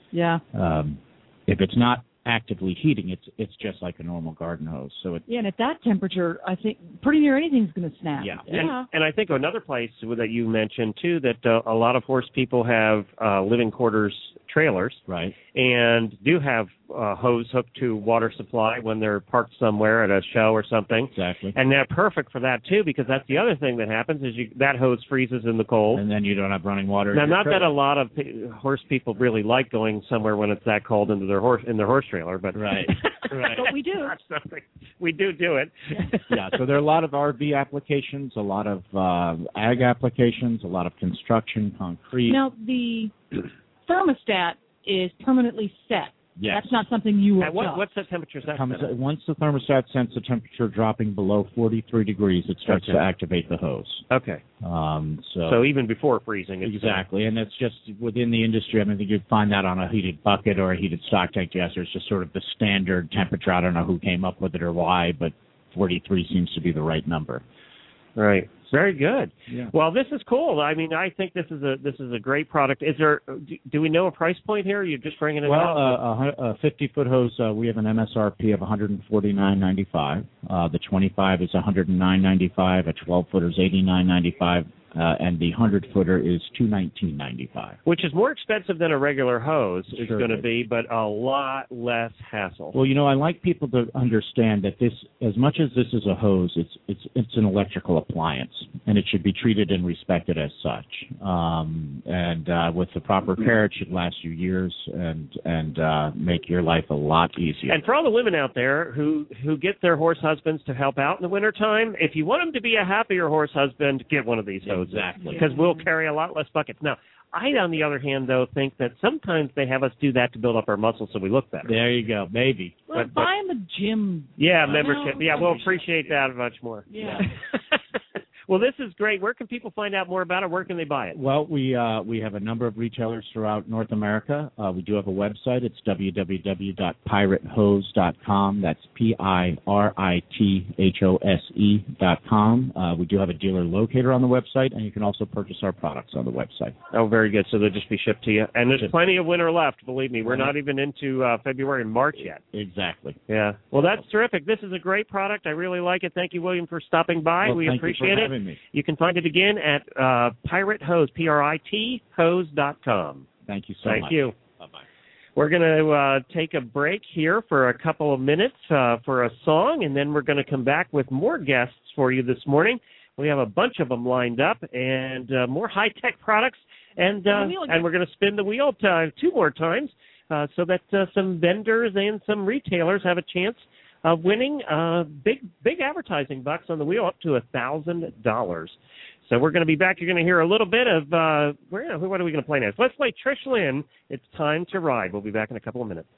if it's not actively heating, it's just like a normal garden hose. So and at that temperature, I think pretty near anything's going to snap. Yeah. And I think another place that you mentioned too that a lot of horse people have living quarters trailers, right, and do have hose hooked to water supply when they're parked somewhere at a show or something. Exactly. And they're perfect for that too, because that's the other thing that happens is that hose freezes in the cold, and then you don't have running water. Now, not that a lot of horse people really like going somewhere when it's that cold into their horse trailer, but right. But we do. We do it. Yeah. So there are a lot of RV applications, a lot of ag applications, a lot of construction, concrete. Now the thermostat is permanently set. Yes. That's not something you adjust. What's the temperature set? Once the thermostat senses the temperature dropping below 43 degrees, it starts to activate the hose. Okay. So even before freezing. Exactly. And it's just within the industry, I mean, you'd find that on a heated bucket or a heated stock tank digester. It's just sort of the standard temperature. I don't know who came up with it or why, but 43 seems to be the right number. Right. Very good. Yeah. Well, this is cool. I mean, I think this is a great product. Is there? Do we know a price point here? You're just bringing it up. Well, a 50-foot hose, we have an MSRP of $149.95. The 25 is $109.95. A 12-footer is $89.95. And the 100-footer is $219.95. Which is more expensive than a regular hose is going to be, but a lot less hassle. Well, I like people to understand that this, as much as this is a hose, it's an electrical appliance, and it should be treated and respected as such. And with the proper care, it should last you years and make your life a lot easier. And for all the women out there who get their horse husbands to help out in the wintertime, if you want them to be a happier horse husband, get one of these hoses. Exactly. Because we'll carry a lot less buckets. Now, I, on the other hand, though, think that sometimes they have us do that to build up our muscles so we look better. There you go. Maybe. Well, buy them a gym. Yeah, membership. Yeah, we'll appreciate that much more. Yeah. Well, this is great. Where can people find out more about it? Where can they buy it? Well, we have a number of retailers throughout North America. We do have a website. It's www.piratehose.com. That's PIRITHOSE.com. We do have a dealer locator on the website, and you can also purchase our products on the website. Oh, very good. So they'll just be shipped to you. And there's plenty of winter left, believe me. We're not even into February and March yet. Exactly. Yeah. Well, that's terrific. This is a great product. I really like it. Thank you, William, for stopping by. We appreciate it. Me. You can find it again at Pirate Hose, PRITHose.com. Thank you so much. Thank you. Bye-bye. We're going to take a break here for a couple of minutes for a song, and then we're going to come back with more guests for you this morning. We have a bunch of them lined up, and more high-tech products, and we're going to spin the wheel two more times so that some vendors and some retailers have a chance of winning big advertising bucks on the wheel up to $1,000. So we're going to be back. You're going to hear a little bit of what are we going to play next? Let's play Trish Lynn. It's Time to Ride. We'll be back in a couple of minutes.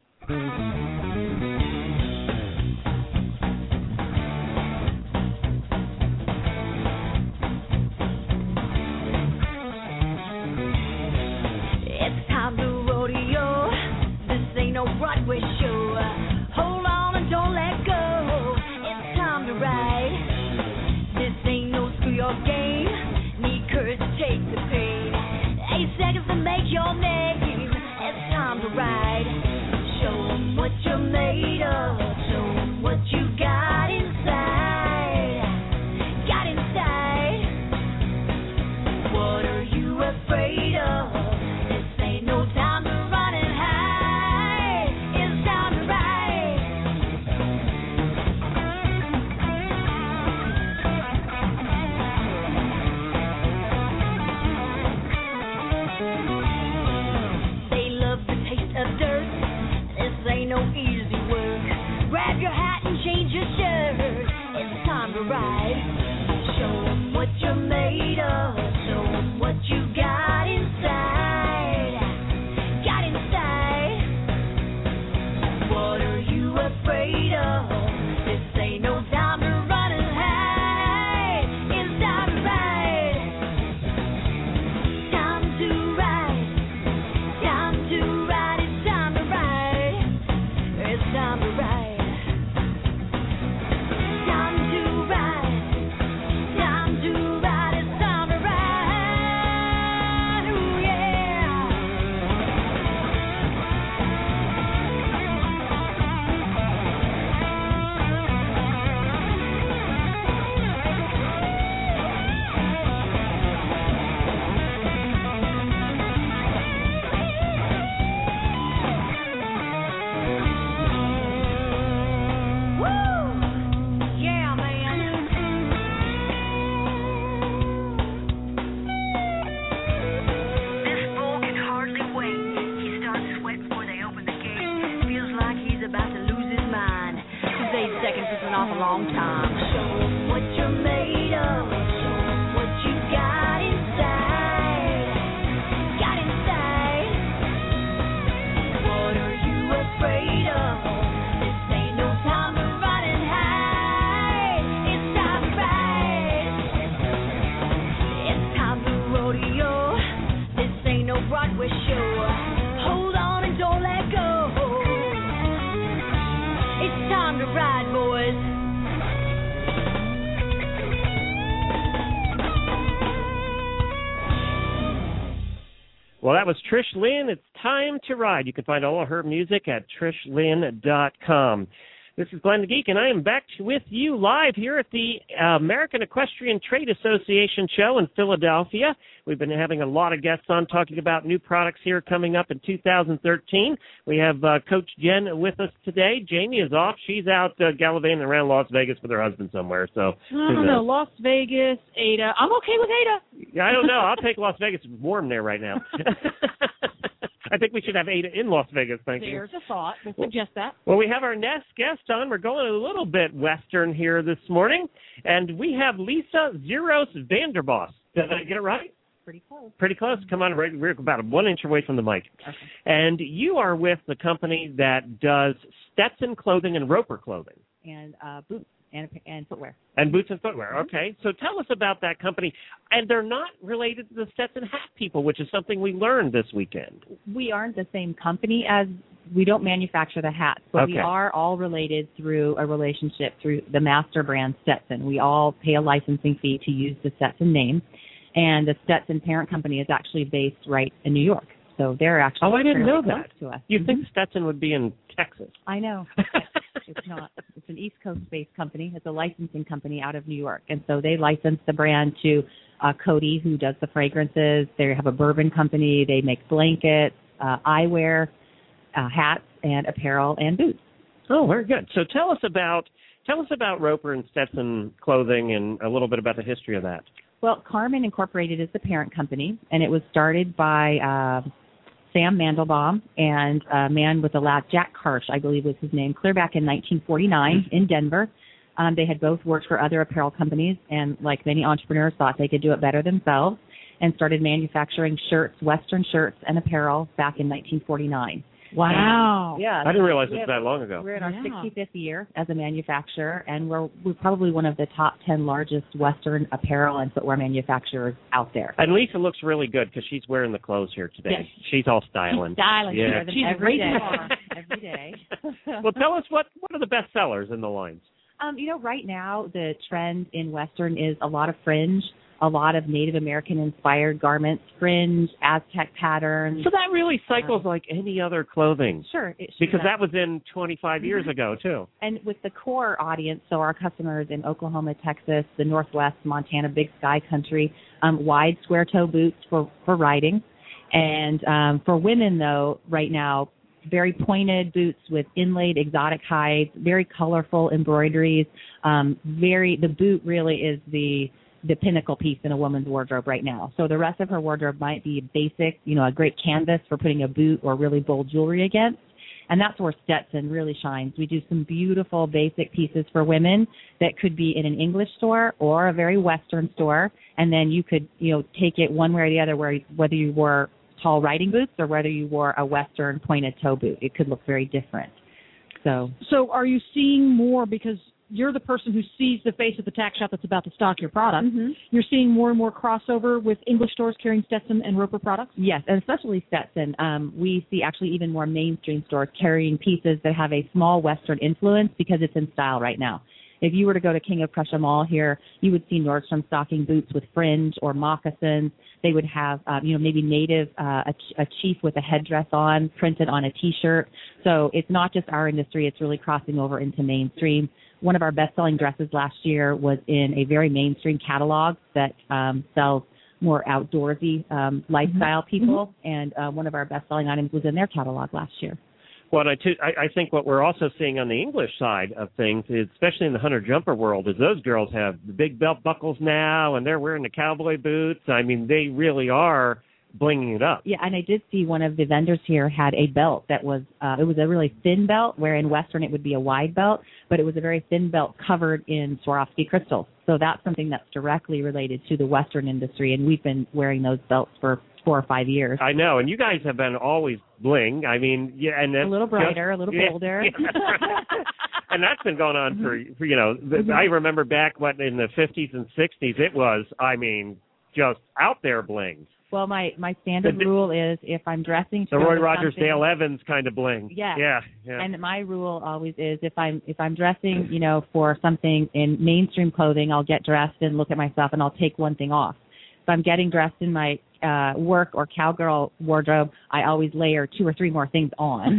It's time to rodeo. This ain't no Broadway show. Hold on and don't let go. It's time to ride. This ain't no schoolyard game. Need courage to take the pain. 8 seconds to make your name. It's time to ride. Show 'em what you're ride. Show 'em what you're made of. Show 'em what you got inside. Got inside. What are you afraid of? This ain't no time to run and hide. It's time to ride. Time to ride. Time to ride. It's time to ride. It's time to ride. Time to ride. Time to ride. It's time to ride. Ooh, yeah. Woo! Yeah, man. This bull can hardly wait. He starts sweating before they open the gate. Feels like he's about to lose his mind. 'Cause 8 seconds is an awful long time. Show 'em what you're made of. Show 'em what you got inside. Got inside. What are you afraid of? This ain't no time to run and hide. It's time to ride. It's time to rodeo. This ain't no Broadway show. Hold on and don't let go. It's time to ride, boys. Well, that was Trish Lynn. It's time to ride. You can find all of her music at TrishLynn.com. This is Glenn the Geek, and I am back with you live here at the American Equestrian Trade Association show in Philadelphia. We've been having a lot of guests on talking about new products here coming up in 2013. We have Coach Jen with us today. Jamie is off. She's out gallivanting around Las Vegas with her husband somewhere. So I don't know. Las Vegas, Ada. I'm okay with Ada. Yeah, I don't know. I'll take Las Vegas. It's warm there right now. I think we should have Ada in Las Vegas. Thank you. There's a thought. We'll suggest that. Well, we have our next guest on. We're going a little bit Western here this morning, and we have Lisa Zeros Vanderboss. Did I get it right? Pretty close. Pretty close. Come on, we're about 1 inch away from the mic. Okay. And you are with the company that does Stetson clothing and Roper clothing. And boots and footwear. And boots and footwear. Okay. So tell us about that company. And they're not related to the Stetson hat people, which is something we learned this weekend. We aren't the same company as we don't manufacture the hats, but we Okay. are all related through a relationship through the master brand Stetson. We all pay a licensing fee to use the Stetson name, and the Stetson parent company is actually based right in New York. So they're actually Oh, I didn't know fairly that. close to us. You'd think Stetson would be in Texas. I know. It's not. It's an East Coast-based company. It's a licensing company out of New York. And so they license the brand to Cody, who does the fragrances. They have a bourbon company. They make blankets, eyewear, hats, and apparel, and boots. Oh, very good. So tell us about Roper and Stetson clothing and a little bit about the history of that. Well, Carmen Incorporated is the parent company, and it was started by Sam Mandelbaum and a man with a lab, Jack Karsh, I believe was his name, clear back in 1949 in Denver. They had both worked for other apparel companies and, like many entrepreneurs, thought they could do it better themselves and started manufacturing shirts, Western shirts and apparel back in 1949. Wow. Yeah. I didn't realize it was that long ago. We're in our Yeah. 65th year as a manufacturer, and we're probably one of the top 10 largest Western apparel and footwear manufacturers out there. And Lisa looks really good because she's wearing the clothes here today. Yes. She's all styling. She's styling. Yeah. We wear them She's every raising day. the bar. Every day. Well, tell us what are the best sellers in the lines? Right now the trend in Western is a lot of fringe, a lot of Native American inspired garments, fringe, Aztec patterns. So that really cycles like any other clothing. Sure. Because that was in 25 years ago, too. And with the core audience, so our customers in Oklahoma, Texas, the Northwest, Montana, Big Sky Country, wide square toe boots for riding. And for women, though, right now, very pointed boots with inlaid exotic hides, very colorful embroideries. The boot really is the pinnacle piece in a woman's wardrobe right now. So the rest of her wardrobe might be basic, a great canvas for putting a boot or really bold jewelry against. And that's where Stetson really shines. We do some beautiful basic pieces for women that could be in an English store or a very Western store. And then you could, take it one way or the other, whether you wore tall riding boots or whether you wore a Western pointed toe boot. It could look very different. So are you seeing more, because you're the person who sees the face of the tack shop that's about to stock your product, you're seeing more and more crossover with English stores carrying Stetson and Roper products? Yes, and especially Stetson. We see actually even more mainstream stores carrying pieces that have a small Western influence because it's in style right now. If you were to go to King of Prussia Mall here, you would see Nordstrom stocking boots with fringe or moccasins. They would have, maybe native, a chief with a headdress on, printed on a T-shirt. So it's not just our industry. It's really crossing over into mainstream. One of our best-selling dresses last year was in a very mainstream catalog that sells more outdoorsy lifestyle people, and one of our best-selling items was in their catalog last year. Well, I think what we're also seeing on the English side of things, especially in the hunter jumper world, is those girls have the big belt buckles now, and they're wearing the cowboy boots. I mean, they really are blinging it up. Yeah, and I did see one of the vendors here had a belt that was, it was a really thin belt, where in Western it would be a wide belt, but it was a very thin belt covered in Swarovski crystals. So that's something that's directly related to the Western industry, and we've been wearing those belts for 4 or 5 years. I know, and you guys have been always bling. I mean, yeah, and a little brighter, a little bolder. Yeah. And that's been going on for I remember back in the 50s and 60s, it was, just out there bling. Well, my standard rule is if I'm dressing the Roy Rogers, Dale Evans kind of bling. Yeah. And my rule always is if I'm dressing, for something in mainstream clothing, I'll get dressed and look at myself and I'll take one thing off. If I'm getting dressed in my work or cowgirl wardrobe, I always layer 2 or 3 more things on.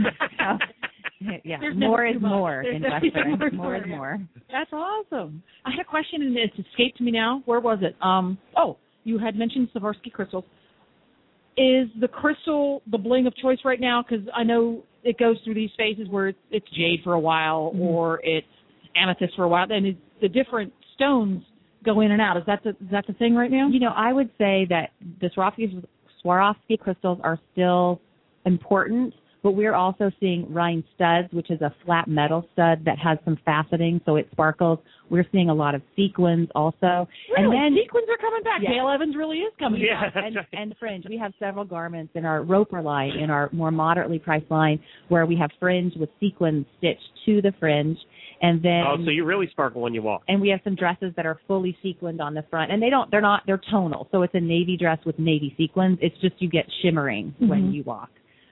Yeah, more is more in Western. More is more. That's awesome. I had a question and it's escaped me now. Where was it? You had mentioned Swarovski crystals. Is the crystal the bling of choice right now? Because I know it goes through these phases where it's jade for a while or it's amethyst for a while, and the different stones go in and out. Is that the thing right now? I would say that the Swarovski crystals are still important, but we're also seeing Rhine studs, which is a flat metal stud that has some faceting, so it sparkles. We're seeing a lot of sequins also. Really? And then sequins are coming back. Dale Evans really is coming back. And fringe. We have several garments in our Roper line, in our more moderately priced line, where we have fringe with sequins stitched to the fringe. And then, so you really sparkle when you walk. And we have some dresses that are fully sequined on the front, and they're tonal. So it's a navy dress with navy sequins. It's just you get shimmering when you walk.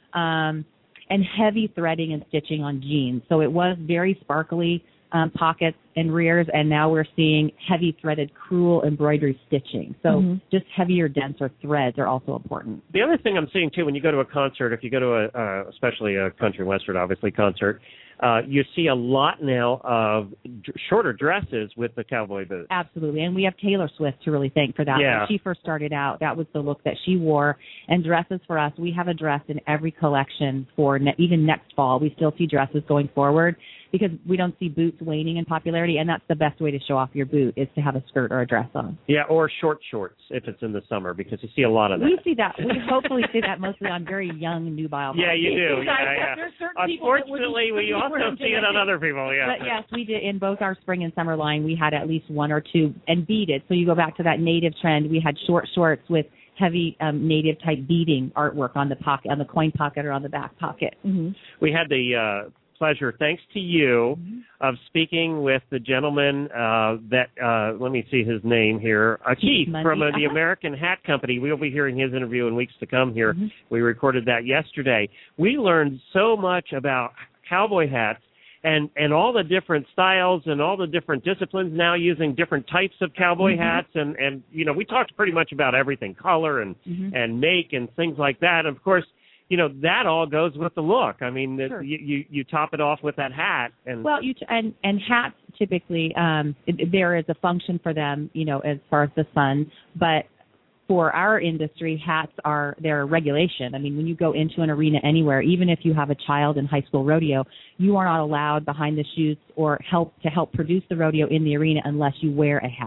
And heavy threading and stitching on jeans. So it was very sparkly pockets and rears, and now we're seeing heavy threaded crewel embroidery stitching. So just heavier, denser threads are also important. The other thing I'm seeing, too, when you go to a concert, if you go to especially a country and western, obviously, concert, you see a lot now of shorter dresses with the cowboy boots. Absolutely, and we have Taylor Swift to really thank for that. Yeah. When she first started out, that was the look that she wore. And dresses for us, we have a dress in every collection for even next fall. We still see dresses going forward because we don't see boots waning in popularity, and that's the best way to show off your boot is to have a skirt or a dress on. Yeah, or shorts if it's in the summer, because you see a lot of that. We see that. We hopefully see that mostly on very young, nubile. Yeah, you do. Yeah. Unfortunately, we also see it on other people, yeah. But yes, we did. In both our spring and summer line, we had at least 1 or 2, and beaded. So you go back to that native trend. We had short shorts with heavy native type beading artwork on the pocket, on the coin pocket or on the back pocket. We had the pleasure, thanks to you, of speaking with the gentleman let me see his name here, Keith from the American Hat Company. We'll be hearing his interview in weeks to come here. We recorded that yesterday. We learned so much about cowboy hats and all the different styles and all the different disciplines now using different types of cowboy hats. And we talked pretty much about everything, color and make and things like that. Of course, that all goes with the look. I mean, sure. you top it off with that hat. And and hats typically, there is a function for them, as far as the sun. But for our industry, hats are their regulation. I mean, when you go into an arena anywhere, even if you have a child in high school rodeo, you are not allowed behind the chutes or help produce the rodeo in the arena unless you wear a hat.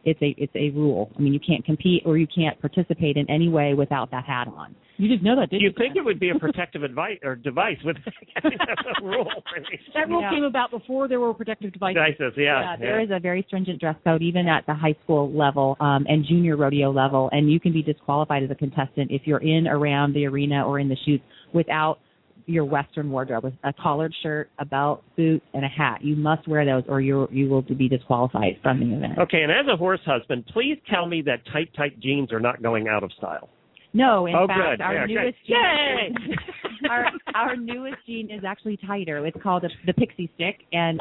it's a rule. I mean, you can't compete or you can't participate in any way without that hat on. You didn't know that, did you? You'd think it would be a protective device with that rule. That rule came about before there were protective devices. There is a very stringent dress code even at the high school level and junior rodeo level, and you can be disqualified as a contestant if you're in, around the arena or in the chutes without your Western wardrobe, with a collared shirt, a belt, boots, and a hat. You must wear those or you will be disqualified from the event. Okay, and as a horse husband, please tell me that tight jeans are not going out of style. No, in fact, good. our newest jean, our newest jean is actually tighter. It's called the Pixie Stick, and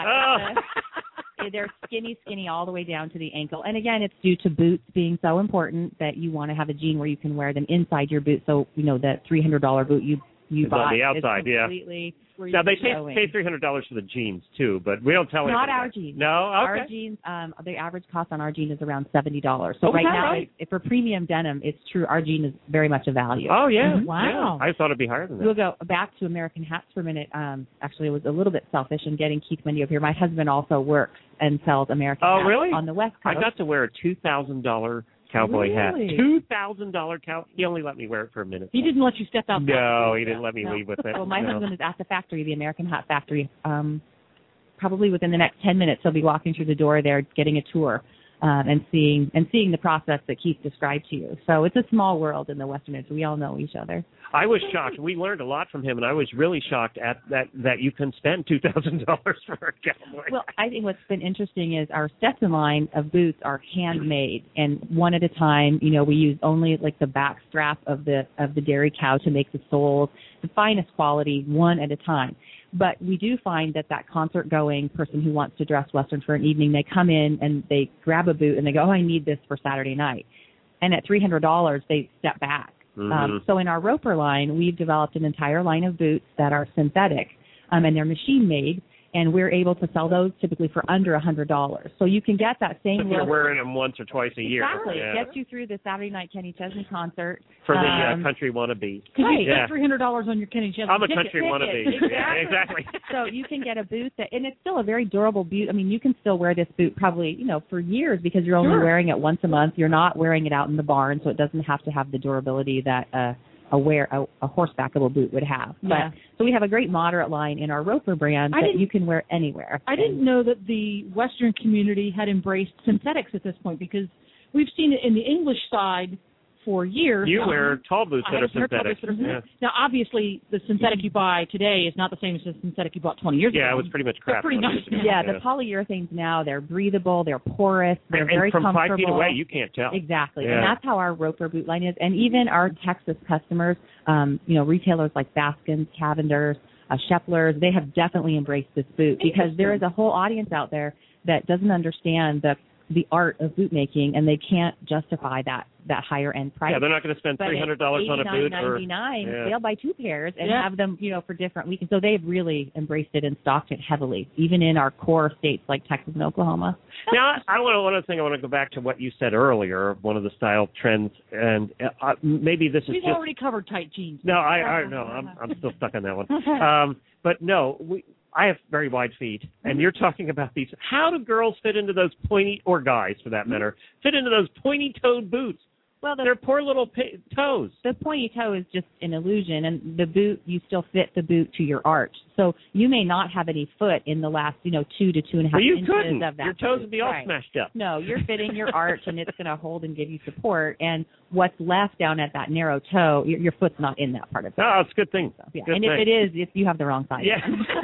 they're skinny all the way down to the ankle. And again, it's due to boots being so important that you want to have a jean where you can wear them inside your boot. So that $300 boot you buy on the outside, is completely. Now, they pay $300 for the jeans, too, but we don't tell Not anything. our jeans. No? Okay. Our jeans, the average cost on our jean is around $70. So right now, if for premium denim, it's true, our jean is very much a value. Oh, yeah. Mm-hmm. Wow. Yeah. I thought it'd be higher than that. We'll go back to American hats for a minute. Actually, it was a little bit selfish in getting Keith Mundy up here. My husband also works and sells American hats really? on the West Coast. I got to wear a $2,000 cowboy hat. $2,000 cow. He only let me wear it for a minute. He didn't let you step out. No, he didn't let me leave with it. Well, my husband is at the factory, the American Hat Factory. Probably within the next 10 minutes, he'll be walking through the door there, getting a tour, and seeing the process that Keith described to you. So it's a small world in the Western. We all know each other. I was shocked. We learned a lot from him, and I was really shocked at that you can spend $2,000 for a cowboy. Well, I think what's been interesting is our Stetson line of boots are handmade, and one at a time. We use only like the back strap of the dairy cow to make the soles, the finest quality, one at a time. But we do find that concert-going person who wants to dress Western for an evening, they come in and they grab a boot and they go, I need this for Saturday night. And at $300, they step back. Mm-hmm. So in our Roper line, we've developed an entire line of boots that are synthetic, and they're machine-made, and we're able to sell those typically for under $100. So you can get that same if you're wearing them once or twice a year. Exactly. It gets you through the Saturday night Kenny Chesney concert. For the country wannabe. Because you spent $300 on your Kenny Chesney I'm a country wannabe. Exactly. So you can get a boot and it's still a very durable boot. I mean, you can still wear this boot probably, for years because you're only wearing it once a month. You're not wearing it out in the barn, so it doesn't have to have the durability that a horsebackable boot would have. Yeah. So we have a great moderate line in our Roper brand that you can wear anywhere. I didn't know that the Western community had embraced synthetics at this point, because we've seen it in the English side for years. You wear tall boots that are synthetic. Now, obviously, the synthetic you buy today is not the same as the synthetic you bought 20 years ago. Yeah, it was pretty much crap. They're pretty nice now. Yeah, the polyurethanes now, they're breathable, they're porous, they're very from comfortable. 5 feet away, you can't tell. Exactly, Yeah. and that's how our Roper boot line is. And even our Texas customers, retailers like Baskins, Cavenders, Sheplers, they have definitely embraced this boot because there is a whole audience out there that doesn't understand the art of boot making, and they can't justify that higher end price. Yeah, they're not going to spend $300 on a boot. $89.99. They'll buy 2 pairs and have them, for different weekends. So they've really embraced it and stocked it heavily, even in our core states like Texas and Oklahoma. Now, one other thing. I want to go back to what you said earlier, one of the style trends, and maybe this is We've already covered tight jeans. No, I'm still stuck on that one. But no, I have very wide feet, and you're talking about these. How do girls fit into those pointy, or guys for that matter, fit into those pointy-toed boots? Well, they're poor little toes. The pointy toe is just an illusion, and the boot, you still fit the boot to your arch. So you may not have any foot in the last, 2 to 2.5 inches of that. Your toes would be all smashed up. No, you're fitting your arch, and it's going to hold and give you support. And what's left down at that narrow toe, your foot's not in that part of it. Oh, it's a good thing. So, yeah. And if it is, if you have the wrong size. Yeah.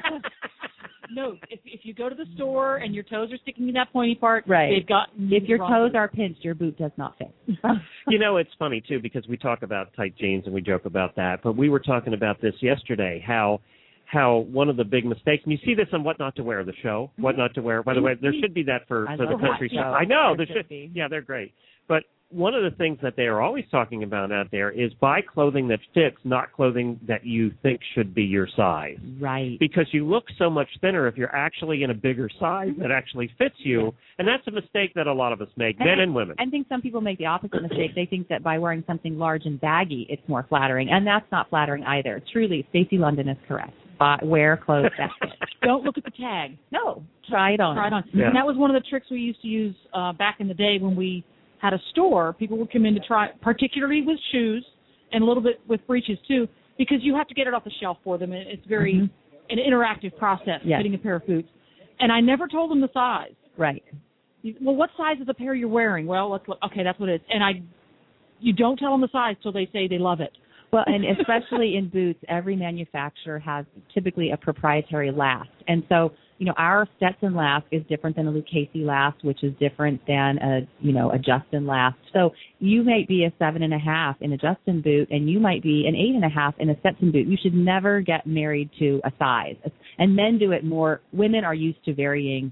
No, if you go to the store and your toes are sticking in that pointy part, right. they've got. If your toes are pinched, your boot does not fit. It's funny too, because we talk about tight jeans and we joke about that, but we were talking about this yesterday. How one of the big mistakes, and you see this on What Not to Wear, the show. What Not to Wear. By the way, there should be that for the country show. I know there should be. Yeah, they're great. But one of the things that they are always talking about out there is buy clothing that fits, not clothing that you think should be your size. Right. Because you look so much thinner if you're actually in a bigger size that actually fits you. And that's a mistake that a lot of us make, men and women. I think some people make the opposite mistake. They think that by wearing something large and baggy, it's more flattering. And that's not flattering either. Truly, Stacey London is correct. wear clothes that fit. Don't look at the tag. No, try it on. Try it on. Yeah. And that was one of the tricks we used to use back in the day when we had a store. People would come in to try, particularly with shoes and a little bit with breeches too, because you have to get it off the shelf for them. And it's very an interactive process, fitting a pair of boots. And I never told them the size. Right. Well, what size is the pair you're wearing? Well, let's look. Okay, that's what it is. And you don't tell them the size till they say they love it. Well, and especially in boots, every manufacturer has typically a proprietary last. And so, our Stetson last is different than a Lucchese last, which is different than a Justin last. So you might be a 7.5 in a Justin boot, and you might be an 8.5 in a Stetson boot. You should never get married to a size. And men do it more. Women are used to varying,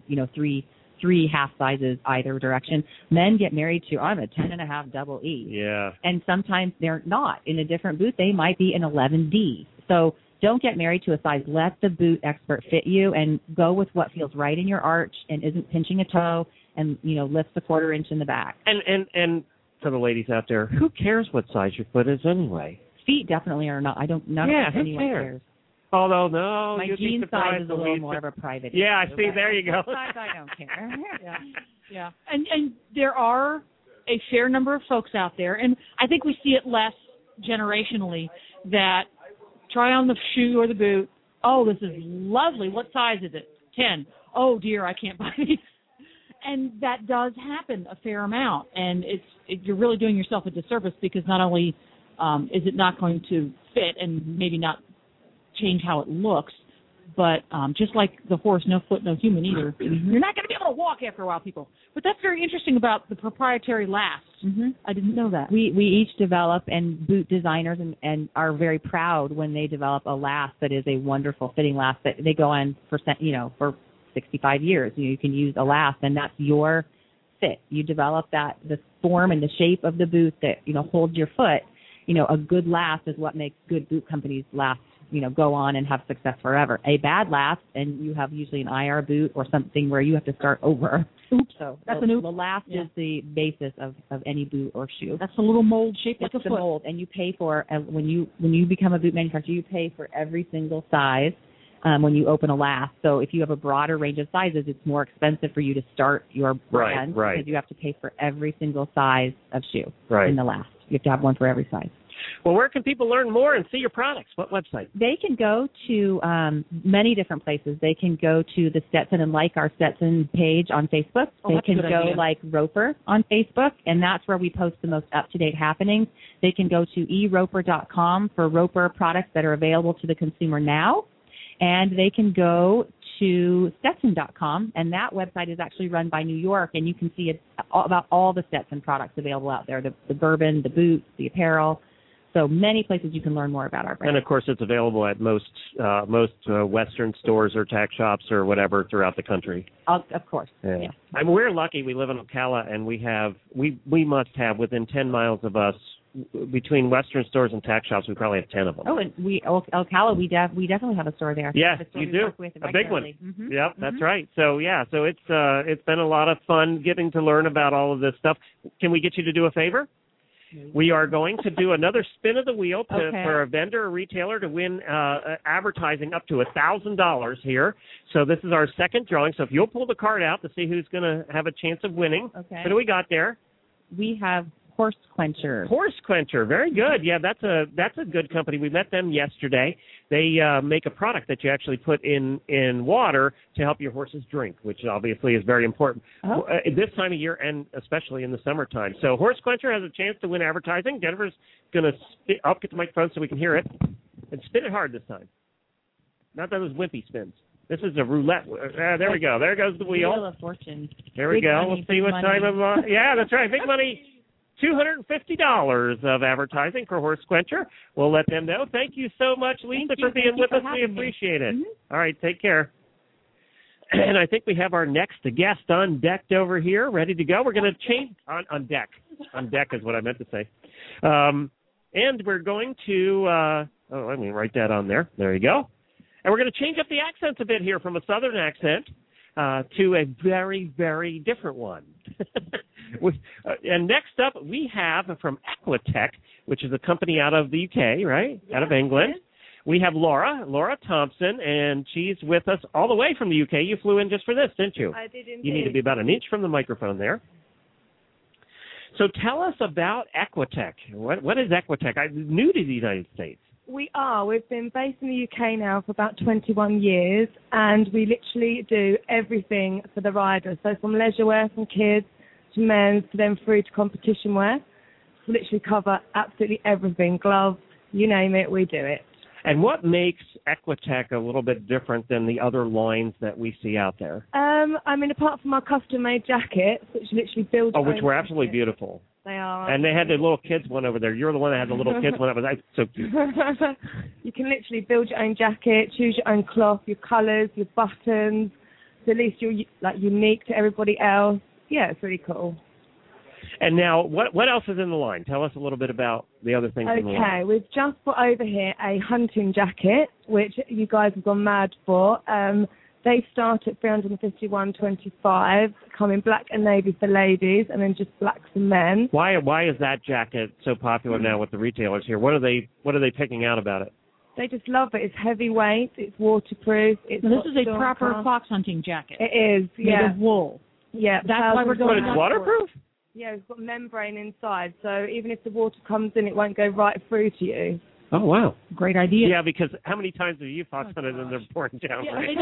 three half sizes either direction. Men get married to, I'm a 10.5 double E. Yeah. And sometimes they're not. In a different boot, they might be an 11D. So don't get married to a size. Let the boot expert fit you and go with what feels right in your arch and isn't pinching a toe and, lifts a 1/4 inch in the back. And for the ladies out there, who cares what size your foot is anyway? Feet definitely are not. I don't know if anyone cares. Although, no, my jean size is a little more of a private. Yeah, I see. There you go. Size, I don't care. Yeah. And there are a fair number of folks out there, and I think we see it less generationally, that try on the shoe or the boot. Oh, this is lovely. What size is it? 10. Oh, dear, I can't buy these. And that does happen a fair amount, and you're really doing yourself a disservice, because not only is it not going to fit and maybe not change how it looks, but just like the horse, no foot, no human either. You're not going to be able to walk after a while, people. But that's very interesting about the proprietary last. I didn't know that. We each develop, and boot designers and are very proud when they develop a last that is a wonderful fitting last that they go on for 65 years. You can use a last, and that's your fit. You develop the form and the shape of the boot that holds your foot. A good last is what makes good boot companies last. Go on and have success forever. A bad last, and you have usually an IR boot or something where you have to start over. Oops. So that's the last is the basis of any boot or shoe. That's a little mold shaped like a foot. The mold, and you pay for when you become a boot manufacturer, you pay for every single size when you open a last. So if you have a broader range of sizes, it's more expensive for you to start your brand because you have to pay for every single size of shoe in the last. You have to have one for every size. Well, where can people learn more and see your products? What website? They can go to many different places. They can go to the Stetson and like our Stetson page on Facebook. They can go like Roper on Facebook, and that's where we post the most up-to-date happenings. They can go to eroper.com for Roper products that are available to the consumer now. And they can go to Stetson.com, and that website is actually run by New York, and you can see about all the Stetson products available out there, the bourbon, the boots, the apparel. So many places you can learn more about our brand. And, of course, it's available at most Western stores or tack shops or whatever throughout the country. Of course, yeah. I mean, we're lucky. We live in Ocala, and we must have within 10 miles of us, between Western stores and tack shops, we probably have 10 of them. Oh, and Ocala, we definitely have a store there. Yeah, you do. A big one. Mm-hmm. Yep, that's right. So it's been a lot of fun getting to learn about all of this stuff. Can we get you to do a favor? We are going to do another spin of the wheel for a vendor or retailer to win advertising up to $1,000 here. So this is our second drawing. So if you'll pull the card out to see who's going to have a chance of winning. Okay. What do we got there? We have Horse Quencher. Horse Quencher, very good. Yeah, that's a good company. We met them yesterday. They make a product that you actually put in water to help your horses drink, which obviously is very important this time of year and especially in the summertime. So Horse Quencher has a chance to win advertising. Jennifer's going to I'll get the microphone so we can hear it. And spin it hard this time. Not those wimpy spins. This is a roulette. There we go. There goes the wheel. Wheel of Fortune. There we go. We'll see what time of yeah, that's right. Big money. $250 of advertising for Horse Quencher. We'll let them know. Thank you so much, Lisa, for being with us. We appreciate it. Mm-hmm. All right, take care. And I think we have our next guest on deck over here, ready to go. We're going to change on deck. On deck is what I meant to say. And we're going to let me write that on there. There you go. And we're going to change up the accents a bit here from a southern accent to a very, very different one. And next up, we have from Aquatech, which is a company out of the UK, right? Yeah, out of England. we have Laura Thompson, and she's with us all the way from the UK. You flew in just for this, didn't you? I did indeed. You need to be about an inch from the microphone there. So tell us about Equitech. What is Equitech? I'm new to the United States. We are. We've been based in the UK now for about 21 years, and we literally do everything for the rider. So from leisure wear, from kids to men's, to then through to competition wear. We literally cover absolutely everything. Gloves, you name it, we do it. And what makes Equitech a little bit different than the other lines that we see out there? I mean, apart from our custom-made jackets, which literally build. Oh, which were absolutely beautiful. They are. And they had the little kids one over there. You're the one that had the little kids one. That was so cute. You can literally build your own jacket, choose your own cloth, your colours, your buttons. So at least you're like unique to everybody else. Yeah, it's really cool. And now, what else is in the line? Tell us a little bit about the other things in the line. Okay, we've just put over here a hunting jacket, which you guys have gone mad for. They start at $351.25, come in black and navy for ladies, and then just black for men. Why is that jacket so popular now with the retailers here? What are they picking out about it? They just love it. It's heavyweight. It's waterproof. This is a proper fox hunting jacket. It is. Yeah. Made of wool. Yeah. That's why we're going. But it's waterproof? Yeah, it's got membrane inside, so even if the water comes in, it won't go right through to you. Oh, wow. Great idea. Yeah, because how many times have you fox hunted and they're pouring down rain?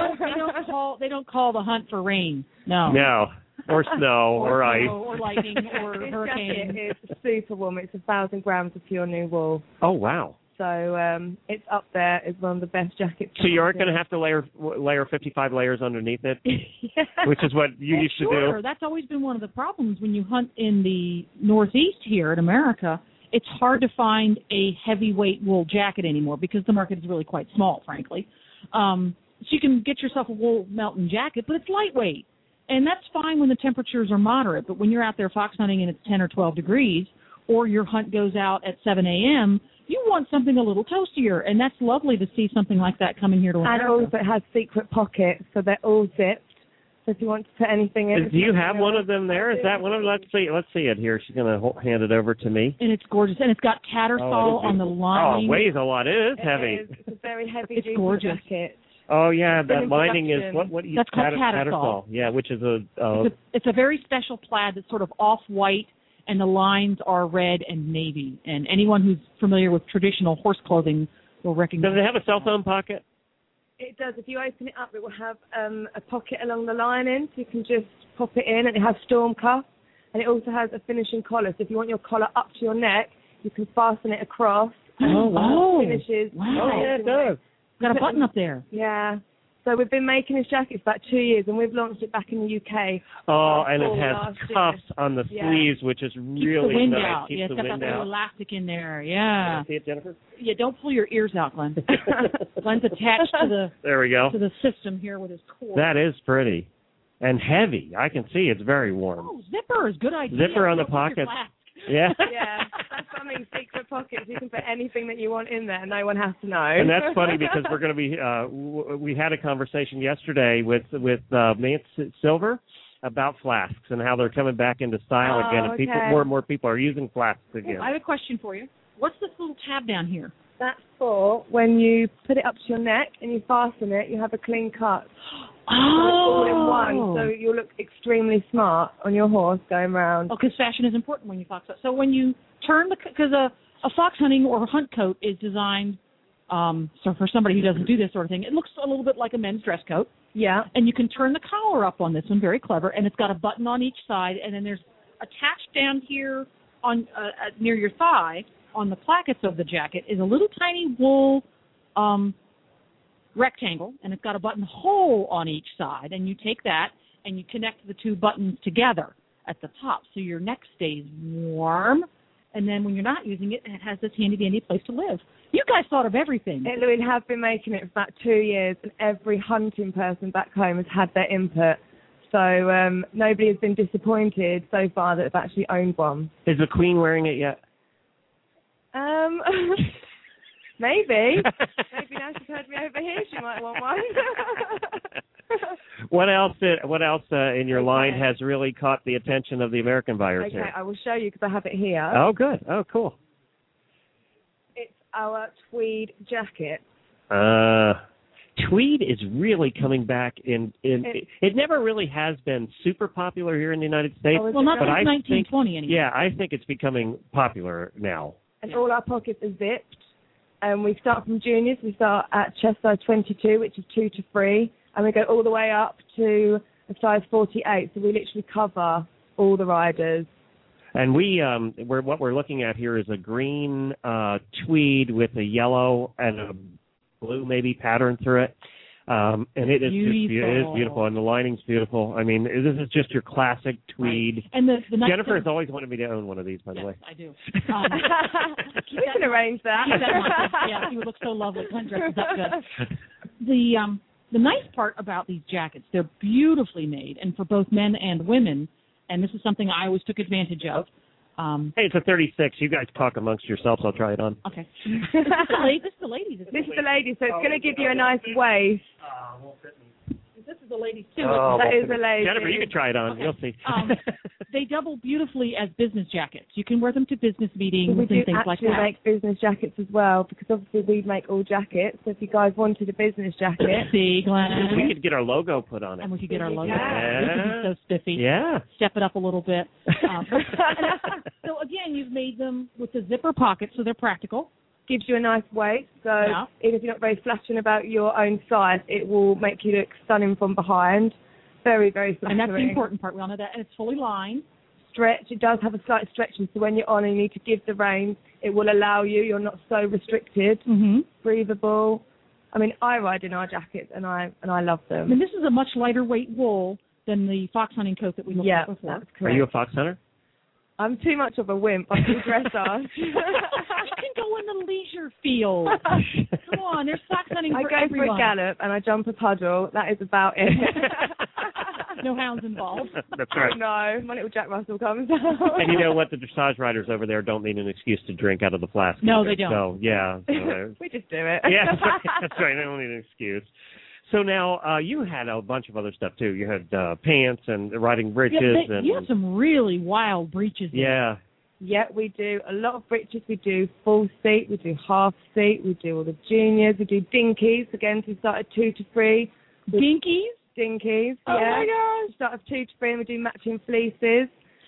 They don't call the hunt for rain. No. No. Or snow, or ice. Or lightning, or hurricane. It's super warm. It's 1,000 grams of pure new wool. Oh, wow. So it's up there as one of the best jackets. So you aren't going to have to layer 55 layers underneath it, yeah. Which is what you used to do. That's always been one of the problems when you hunt in the Northeast here in America. It's hard to find a heavyweight wool jacket anymore because the market is really quite small, frankly. So you can get yourself a wool Melton jacket, but it's lightweight. And that's fine when the temperatures are moderate, but when you're out there fox hunting and it's 10 or 12 degrees, or your hunt goes out at 7 a.m., you want something a little toastier, and that's lovely to see something like that coming here to America. And also it has secret pockets, so they're all zipped. So if you want to put anything in. Do you have one of them there? Is that one of them? Let's see it here. She's going to hand it over to me. And it's gorgeous, and it's got tattersall on the lining. Oh, it weighs a lot. It is heavy. It's a very heavy it's gorgeous. Jacket. Oh yeah, that lining is what you that's called tattersall. Yeah, which is it's a very special plaid that's sort of off-white, and the lines are red and navy. And anyone who's familiar with traditional horse clothing will recognize. Does it have a cell phone pocket? It does. If you open it up, it will have a pocket along the lining, so you can just pop it in, and it has storm cuffs, and it also has a finishing collar. So if you want your collar up to your neck, you can fasten it across. Oh, finishes. Wow. Oh, yeah, it does. Got a button up there. Yeah. So we've been making this jacket for about 2 years, and we've launched it back in the UK. Oh, and it has cuffs on the sleeves, which is really Keeps the wind nice. Out. Keeps it's the got wind that little out. elastic in there. Yeah. Can I see it, Jennifer? Yeah, don't pull your ears out, Glenn. Glenn's attached to the there we go. to the system here with his cord. That is pretty. And heavy. I can see it's very warm. Oh, zipper is a good idea. Zipper on the pocket. Yeah. Yeah, that's something, secret pockets. You can put anything that you want in there. No one has to know. And that's funny because we're going to be, we had a conversation yesterday with Mance Silver about flasks and how they're coming back into style again. And more and more people are using flasks again. I have a question for you. What's this little tab down here? That's for when you put it up to your neck and you fasten it, you have a clean cut. Oh. All in one, so you'll look extremely smart on your horse going around. Oh, because fashion is important when you fox hunt. So when you turn because a fox hunting or hunt coat is designed, so for somebody who doesn't do this sort of thing, it looks a little bit like a men's dress coat. Yeah. And you can turn the collar up on this one, very clever, and it's got a button on each side, and then there's attached down here on near your thigh on the plackets of the jacket is a little tiny wool rectangle, and it's got a button hole on each side, and you take that and you connect the two buttons together at the top so your neck stays warm, and then when you're not using it, it has this handy-dandy place to live. You guys thought of everything. We have been making it for about 2 years, and every hunting person back home has had their input. So nobody has been disappointed so far that they've actually owned one. Is the Queen wearing it yet? Maybe. Maybe now she's heard me over here, she might want one. What else in your line has really caught the attention of the American buyers here? Okay, I will show you because I have it here. Oh, good. Oh, cool. It's our tweed jacket. Tweed is really coming back it never really has been super popular here in the United States. Well, not since 1920 anyway. Yeah, I think it's becoming popular now. And all our pockets are zipped. We start from juniors. We start at chest size 22, which is 2 to 3, and we go all the way up to a size 48. So we literally cover all the riders. And what we're looking at here is a green tweed with a yellow and a blue maybe pattern through it. And it is beautiful, and the lining's beautiful. I mean, this is just your classic tweed. Right. And the nice Jennifer has always wanted me to own one of these, by the way. I do. We can arrange that. Yeah, you would look so lovely. Dresses up good. The nice part about these jackets, they're beautifully made, and for both men and women. And this is something I always took advantage of. Hey, it's a 36. You guys talk amongst yourselves. I'll try it on. Okay. This is the ladies. This is the ladies, so it's going to give you a nice waist. Won't fit me. This is the ladies too. That is a lady. Jennifer, you can try it on. Okay. You'll see. They double beautifully as business jackets. You can wear them to business meetings and things like that. We do actually make business jackets as well, because obviously we make all jackets. So if you guys wanted a business jacket, see, Glenn, we could get our logo put on it. And we could get our logo. Yeah. This is so spiffy. Yeah. Step it up a little bit. So again, you've made them with the zipper pockets, so they're practical. Gives you a nice waist, so even if you're not very flattering about your own size, it will make you look stunning from behind. Very, very flattering. And that's the important part. We all know that. And it's fully lined. Stretch. It does have a slight stretching, so when you're on and you need to give the reins, it will allow you. You're not so restricted. Mm-hmm. Breathable. I mean, I ride in our jackets, and I love them. I mean, this is a much lighter weight wool than the fox hunting coat that we looked at before. That's correct. Are you a fox hunter? I'm too much of a wimp. I do dressage. You can go in the leisure field. Come on, there's fox hunting for everyone. I go for a gallop and I jump a puddle. That is about it. No hounds involved. That's right. Oh, no, my little Jack Russell comes out. And you know what? The dressage riders over there don't need an excuse to drink out of the flask. No, either. they don't. So, yeah. So, we just do it. Yeah, that's right. They don't need an excuse. So now you had a bunch of other stuff, too. You had pants and riding breeches. Yeah, you have some really wild breeches. Yeah. Yeah, we do a lot of breeches. We do full seat. We do half seat. We do all the juniors. We do dinkies. Again, so we start at 2 to 3. Dinkies? Dinkies, oh my gosh. Start at 2 to 3 and we do matching fleeces.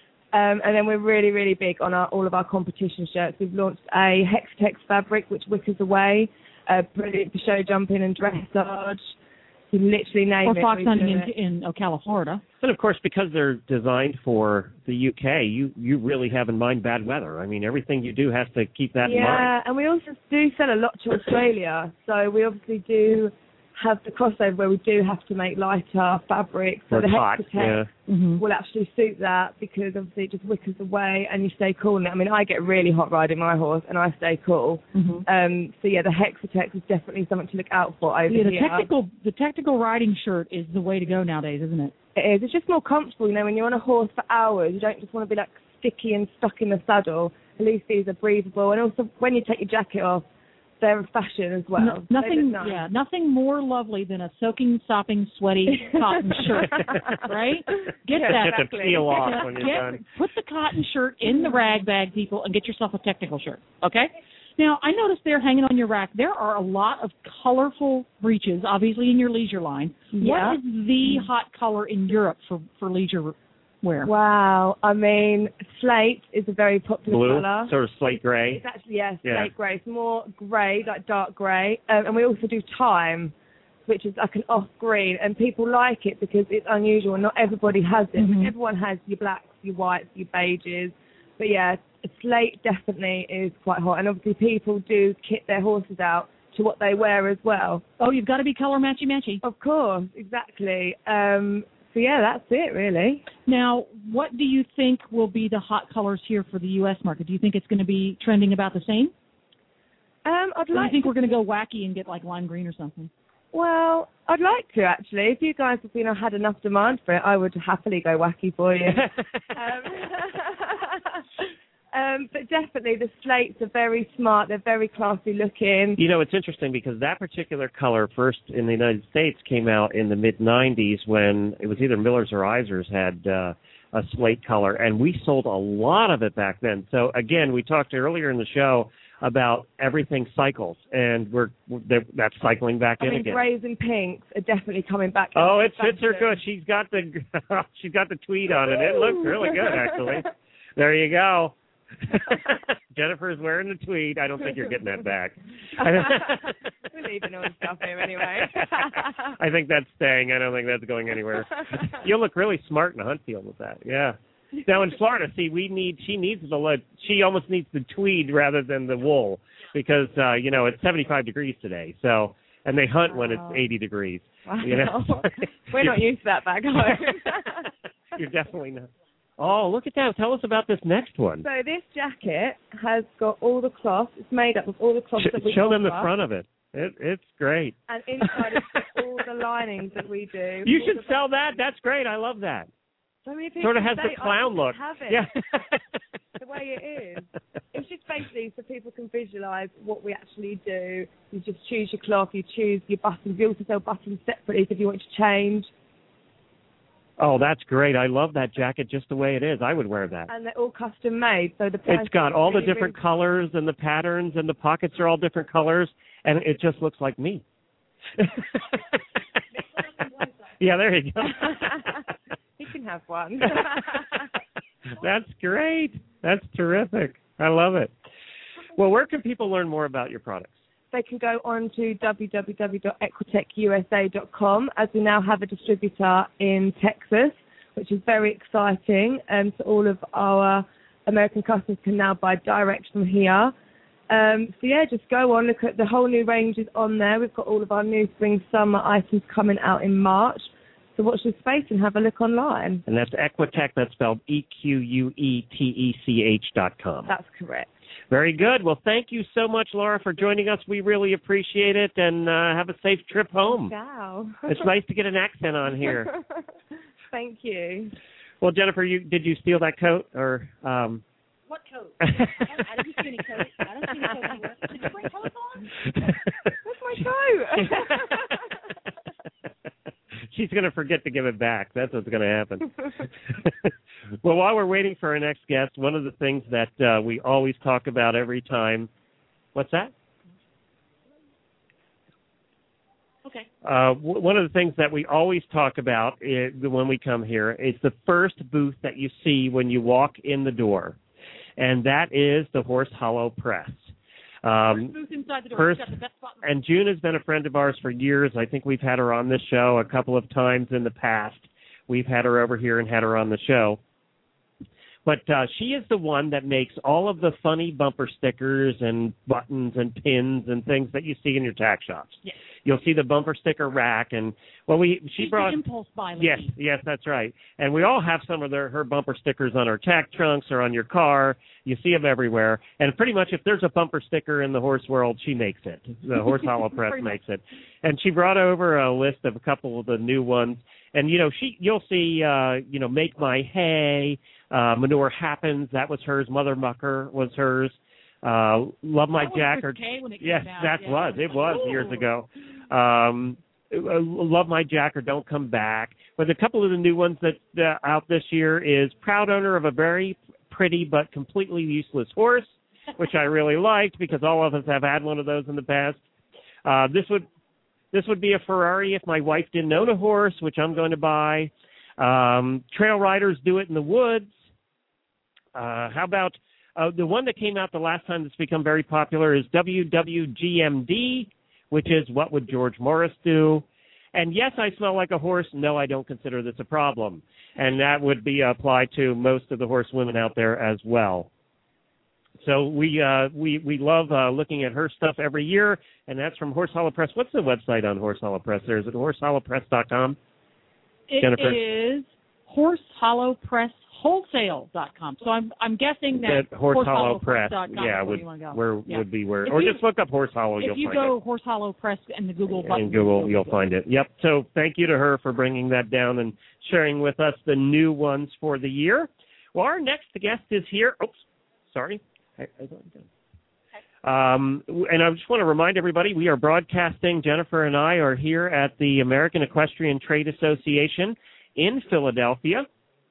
And then we're really, really big on all of our competition shirts. We've launched a Hexatex fabric, which wickers away. Brilliant for show jumping and dressage. You literally name it. Or fox hunting in Ocala, Florida. And, of course, because they're designed for the UK, you really have in mind bad weather. I mean, everything you do has to keep that in mind. Yeah, and we also do sell a lot to Australia. So we obviously do have the crossover where we do have to make lighter fabric. So the Hexatex will actually suit that, because obviously it just wickers away and you stay cool in it. I mean, I get really hot riding my horse and I stay cool. So yeah, the Hexatex is definitely something to look out for over here. The technical riding shirt is the way to go nowadays, isn't it? It is. It's just more comfortable, you know, when you're on a horse for hours, you don't just want to be like sticky and stuck in the saddle. At least these are breathable. And also when you take your jacket off, they're a fashion as well. Nothing more lovely than a soaking, sopping, sweaty cotton shirt, right? Get that. Get the peel off when you're done. Put the cotton shirt in the rag bag, people, and get yourself a technical shirt, okay? Now, I noticed there hanging on your rack, there are a lot of colorful breeches, obviously in your leisure line. Yeah. What is the hot color in Europe for leisure wear? Wow. I mean, slate is a very popular color. Sort of slate gray. It's actually, slate gray. It's more gray, like dark gray. And we also do time, which is like an off green. And people like it because it's unusual. Not everybody has it. Mm-hmm. Everyone has your blacks, your whites, your beiges. But yeah, slate definitely is quite hot. And obviously people do kit their horses out to what they wear as well. Oh, you've got to be color matchy-matchy. Of course, exactly. So, yeah, that's it, really. Now, what do you think will be the hot colors here for the U.S. market? Do you think it's going to be trending about the same? Or do you think we're going to go wacky and get, like, lime green or something? Well, I'd like to, actually. If you guys have had enough demand for it, I would happily go wacky for you. But definitely the slates are very smart. They're very classy looking. You know, it's interesting because that particular color first in the United States came out in the mid-'90s when it was either Miller's or Iser's had a slate color, and we sold a lot of it back then. So, again, we talked earlier in the show about everything cycles, and that's cycling back in again. Grays and pinks are definitely coming back. Oh, it fits her good. She's got the tweed on it. It looks really good, actually. There you go. Jennifer's wearing the tweed. I don't think you're getting that back. We're leaving all the stuff here anyway. I think that's staying. I don't think that's going anywhere. You'll look really smart in a hunt field with that. Yeah. Now in Florida, see, she almost needs the tweed rather than the wool because it's 75 degrees today. So, and they hunt when it's 80 degrees. Wow. We're not used to that back home. You're definitely not. Oh, look at that. Tell us about this next one. So this jacket has got all the cloth. It's made up of all the cloth that we Show them the front of it. It's great. And inside it's got all the linings that we do. You should sell that. That's great. I love that. So many people sort of has say, the clown look. Have it. Yeah. The way it is. It's just basically so people can visualise what we actually do. You just choose your cloth, you choose your buttons. We also sell buttons separately if you want to change. Oh, that's great. I love that jacket just the way it is. I would wear that. And they're all custom made. So the price it's got all the different colors and the patterns and the pockets are all different colors and it just looks like me. Yeah, there you go. You can have one. That's great. That's terrific. I love it. Well, where can people learn more about your products? They can go on to www.equitechusa.com as we now have a distributor in Texas, which is very exciting. So all of our American customers can now buy direct from here. Just go on, look at the whole new ranges on there. We've got all of our new spring summer items coming out in March. So watch this space and have a look online. And that's Equitech, that's spelled EQUETECH.com. That's correct. Very good. Well, thank you so much, Laura, for joining us. We really appreciate it, and have a safe trip home. Wow. It's nice to get an accent on here. Thank you. Well, Jennifer, did you steal that coat? Or what coat? I didn't see any coat. I don't see any coat anywhere. Did you bring coats on? Where's my coat? She's going to forget to give it back. That's what's going to happen. Well, while we're waiting for our next guest, one of the things that we always talk about every time. What's that? Okay. One of the things that we always talk about when we come here is the first booth that you see when you walk in the door, and that is the Horse Hollow Press. First booth inside the door. Got the best spot. And June has been a friend of ours for years. I think we've had her on this show a couple of times in the past. We've had her over here and had her on the show. But she is the one that makes all of the funny bumper stickers and buttons and pins and things that you see in your tack shops. Yes. You'll see the bumper sticker rack, and she brought the impulse buy lady. Yes, that's right. And we all have some of her bumper stickers on our tack trunks or on your car. You see them everywhere. And pretty much if there's a bumper sticker in the horse world, she makes it. The Horse Hollow Press makes it. And she brought over a list of a couple of the new ones. And you'll see Make My Hay. Manure Happens, that was hers. Mother Mucker was hers. Love My Jacker. Yes, that was. It was years ago. Love My Jacker, Don't Come Back. But a couple of the new ones that out this year is Proud Owner of a Very Pretty but Completely Useless Horse, which I really liked because all of us have had one of those in the past. This would be a Ferrari if my wife didn't own a horse, which I'm going to buy. Trail Riders Do It in the Woods. How about the one that came out the last time that's become very popular is WWGMD, which is What Would George Morris Do? And yes, I smell like a horse. No, I don't consider this a problem. And that would be applied to most of the horsewomen out there as well. So we love looking at her stuff every year, and that's from Horse Hollow Press. What's the website on Horse Hollow Press? Is it horsehallowpress.com? Jennifer? It is horsehallowpresswholesale.com. So I'm guessing that Horse Hollow Press, would be where, or just look up Horse Hollow. You'll find it. If you go Horse Hollow Press in the Google button, in Google, you'll find it. Yep. So thank you to her for bringing that down and sharing with us the new ones for the year. Well, our next guest is here. Oops, sorry. And I just want to remind everybody, we are broadcasting. Jennifer and I are here at the American Equestrian Trade Association in Philadelphia.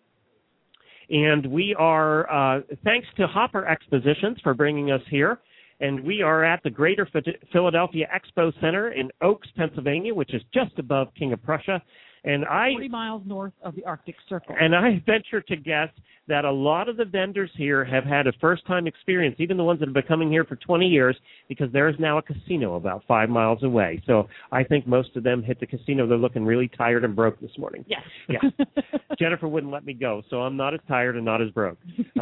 And we are, thanks to Hopper Expositions for bringing us here. And we are at the Greater Philadelphia Expo Center in Oaks, Pennsylvania, which is just above King of Prussia. And 40 miles north of the Arctic Circle. And I venture to guess that a lot of the vendors here have had a first-time experience, even the ones that have been coming here for 20 years, because there is now a casino about 5 miles away. So I think most of them hit the casino. They're looking really tired and broke this morning. Yes. Yeah. Jennifer wouldn't let me go, so I'm not as tired and not as broke.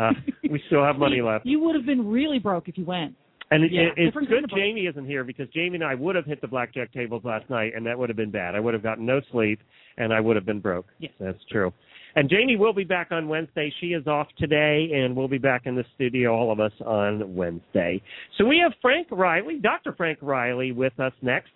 We still have money left. You would have been really broke if you went. And it's good Jamie isn't here, because Jamie and I would have hit the blackjack tables last night, and that would have been bad. I would have gotten no sleep, and I would have been broke. Yes. That's true. And Jamie will be back on Wednesday. She is off today, and we'll be back in the studio, all of us, on Wednesday. So we have Frank Riley, Dr. Frank Riley, with us next,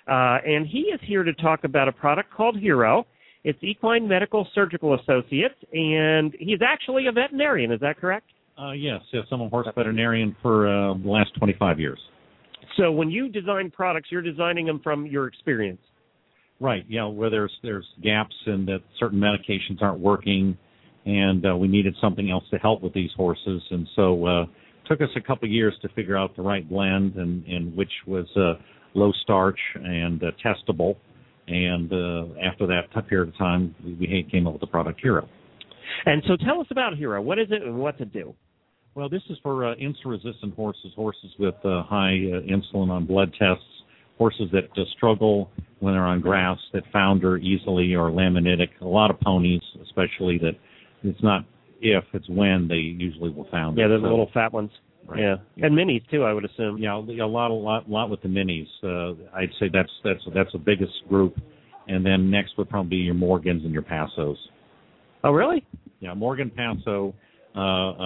and he is here to talk about a product called Hero. It's Equine Medical Surgical Associates, and he's actually a veterinarian. Is that correct? Yes, I'm a horse veterinarian for the last 25 years. So when you design products, you're designing them from your experience. Right, yeah, where there's gaps and that certain medications aren't working, and we needed something else to help with these horses. And so it took us a couple of years to figure out the right blend, and which was low starch and testable. And after that period of time, we came up with the product Hero. And so tell us about Hero. What is it and what's it do? Well, this is for insulin-resistant horses with high insulin on blood tests, horses that struggle when they're on grass, that founder easily or laminitic. A lot of ponies, especially, that it's not if, it's when they usually will founder. Yeah, they're the little fat ones. Right. Yeah, and minis too, I would assume. Yeah, a lot with the minis. I'd say that's the biggest group, and then next would probably be your Morgans and your Passos. Oh, really? Yeah, Morgan, Paso. We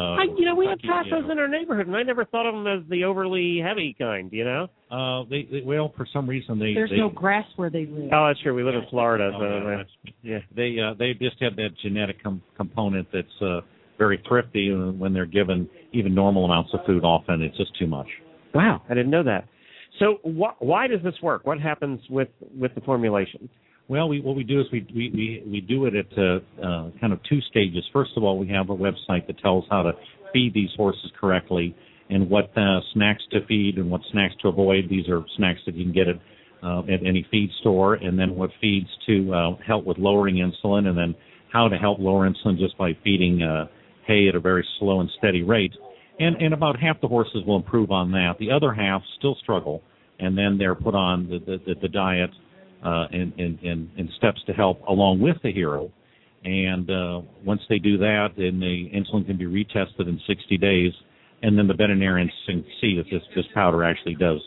have Passos in our neighborhood, and I never thought of them as the overly heavy kind, Well, for some reason there's no grass where they live. Oh, that's true. We live in Florida. They just have that genetic component that's very thrifty, and when they're given even normal amounts of food, often it's just too much. Wow, I didn't know that. So why does this work? What happens with the formulation? Well, what we do is we do it at kind of two stages. First of all, we have a website that tells how to feed these horses correctly and what snacks to feed and what snacks to avoid. These are snacks that you can get at any feed store, and then what feeds to help with lowering insulin, and then how to help lower insulin just by feeding hay at a very slow and steady rate. And about half the horses will improve on that. The other half still struggle, and then they're put on the diet and steps to help along with the Hero. And once they do that, then the insulin can be retested in 60 days, and then the veterinarians can see that this powder actually does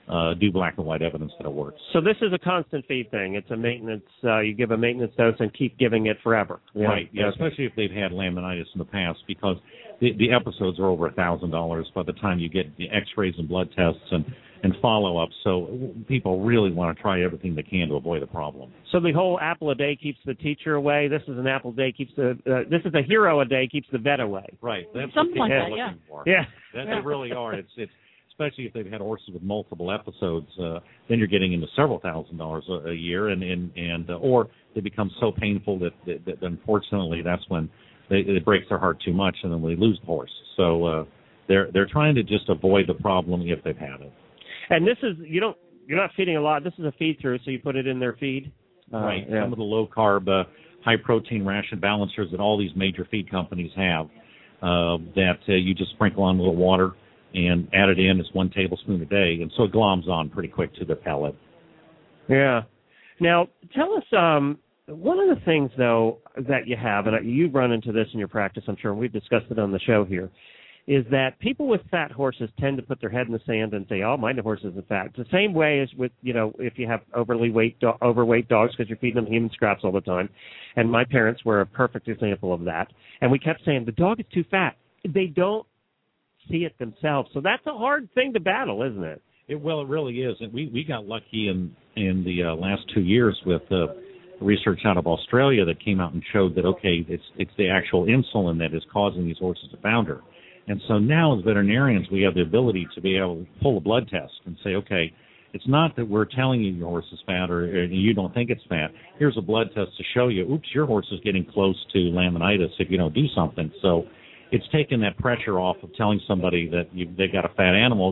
do black and white evidence that it works. So this is a constant feed thing. It's a maintenance, you give a maintenance dose and keep giving it forever. Yeah. Right, yeah, especially if they've had laminitis in the past, because the episodes are over $1,000 by the time you get the x-rays and blood tests and follow-up. So people really want to try everything they can to avoid the problem. So the whole apple a day keeps the teacher away. This is an apple a day keeps this is a Hero a day keeps the vet away. Right. That's something like that, looking for. Yeah. They really are. It's especially if they've had horses with multiple episodes, then you're getting into several $1,000s a year, and or they become so painful that unfortunately that's when it breaks their heart too much, and then they lose the horse. So they're trying to just avoid the problem if they've had it. And this is you're not feeding a lot. This is a feed through, so you put it in their feed. Right. Yeah. Some of the low carb, high protein ration balancers that all these major feed companies have, that you just sprinkle on a little water and add it in. It's 1 tablespoon a day, and so it gloms on pretty quick to the pellet. Yeah. Now tell us. One of the things, though, that you have, and you've run into this in your practice, I'm sure, and we've discussed it on the show here, is that people with fat horses tend to put their head in the sand and say, oh, my horse isn't fat. It's the same way as with, if you have overweight dogs because you're feeding them human scraps all the time. And my parents were a perfect example of that. And we kept saying, the dog is too fat. They don't see it themselves. So that's a hard thing to battle, isn't it? It really is. And we got lucky in the last 2 years with research out of Australia that came out and showed that, okay, it's the actual insulin that is causing these horses to founder. And so now as veterinarians, we have the ability to be able to pull a blood test and say, okay, it's not that we're telling you your horse is fat or you don't think it's fat. Here's a blood test to show you, oops, your horse is getting close to laminitis if you don't do something. So it's taken that pressure off of telling somebody that they got a fat animal, because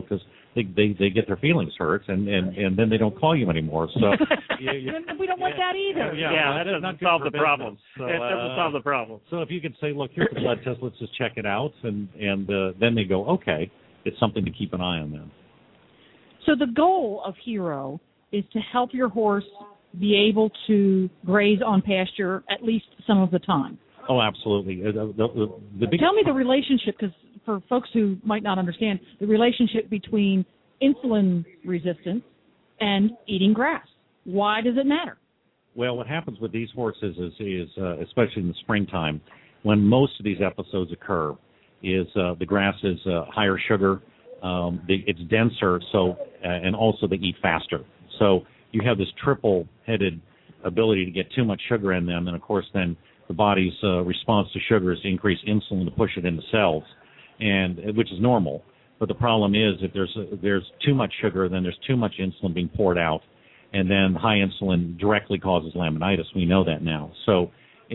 they get their feelings hurt, and then they don't call you anymore. So we don't want that either. That doesn't solve the problem. So, it doesn't solve the problem. So if you could say, look, here's the blood test, let's just check it out, and then they go, okay, it's something to keep an eye on then. So the goal of Hero is to help your horse be able to graze on pasture at least some of the time. Oh, absolutely. The big Tell me the relationship, because for folks who might not understand, the relationship between insulin resistance and eating grass. Why does it matter? Well, what happens with these horses is especially in the springtime, when most of these episodes occur, is the grass is higher sugar, it's denser, so and also they eat faster. So you have this triple-headed ability to get too much sugar in them, and of course then the body's response to sugar is to increase insulin to push it into cells, and which is normal. But the problem is if there's too much sugar, then there's too much insulin being poured out, and then high insulin directly causes laminitis. We know that now. So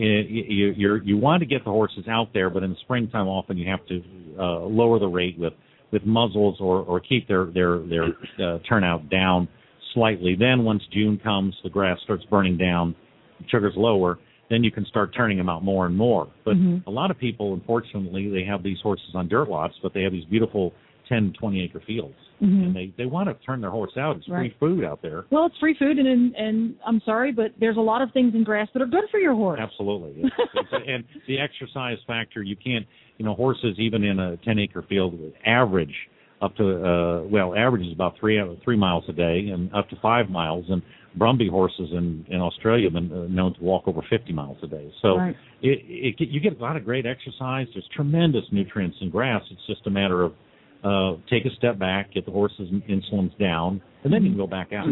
you want to get the horses out there, but in the springtime often you have to lower the rate with muzzles or keep their turnout down slightly. Then once June comes, the grass starts burning down, sugar's lower, then you can start turning them out more and more. But a lot of people, unfortunately, they have these horses on dirt lots, but they have these beautiful 10, 20-acre fields. And they want to turn their horse out. It's free food out there. Well, it's free food, and I'm sorry, but there's a lot of things in grass that are good for your horse. Absolutely. And the exercise factor, you can't, horses even in a 10-acre field average up to, average is about 3 miles a day and up to 5 miles. And Brumby horses in Australia have been known to walk over 50 miles a day. So you get a lot of great exercise. There's tremendous nutrients in grass. It's just a matter of take a step back, get the horse's insulins down, and then you can go back out.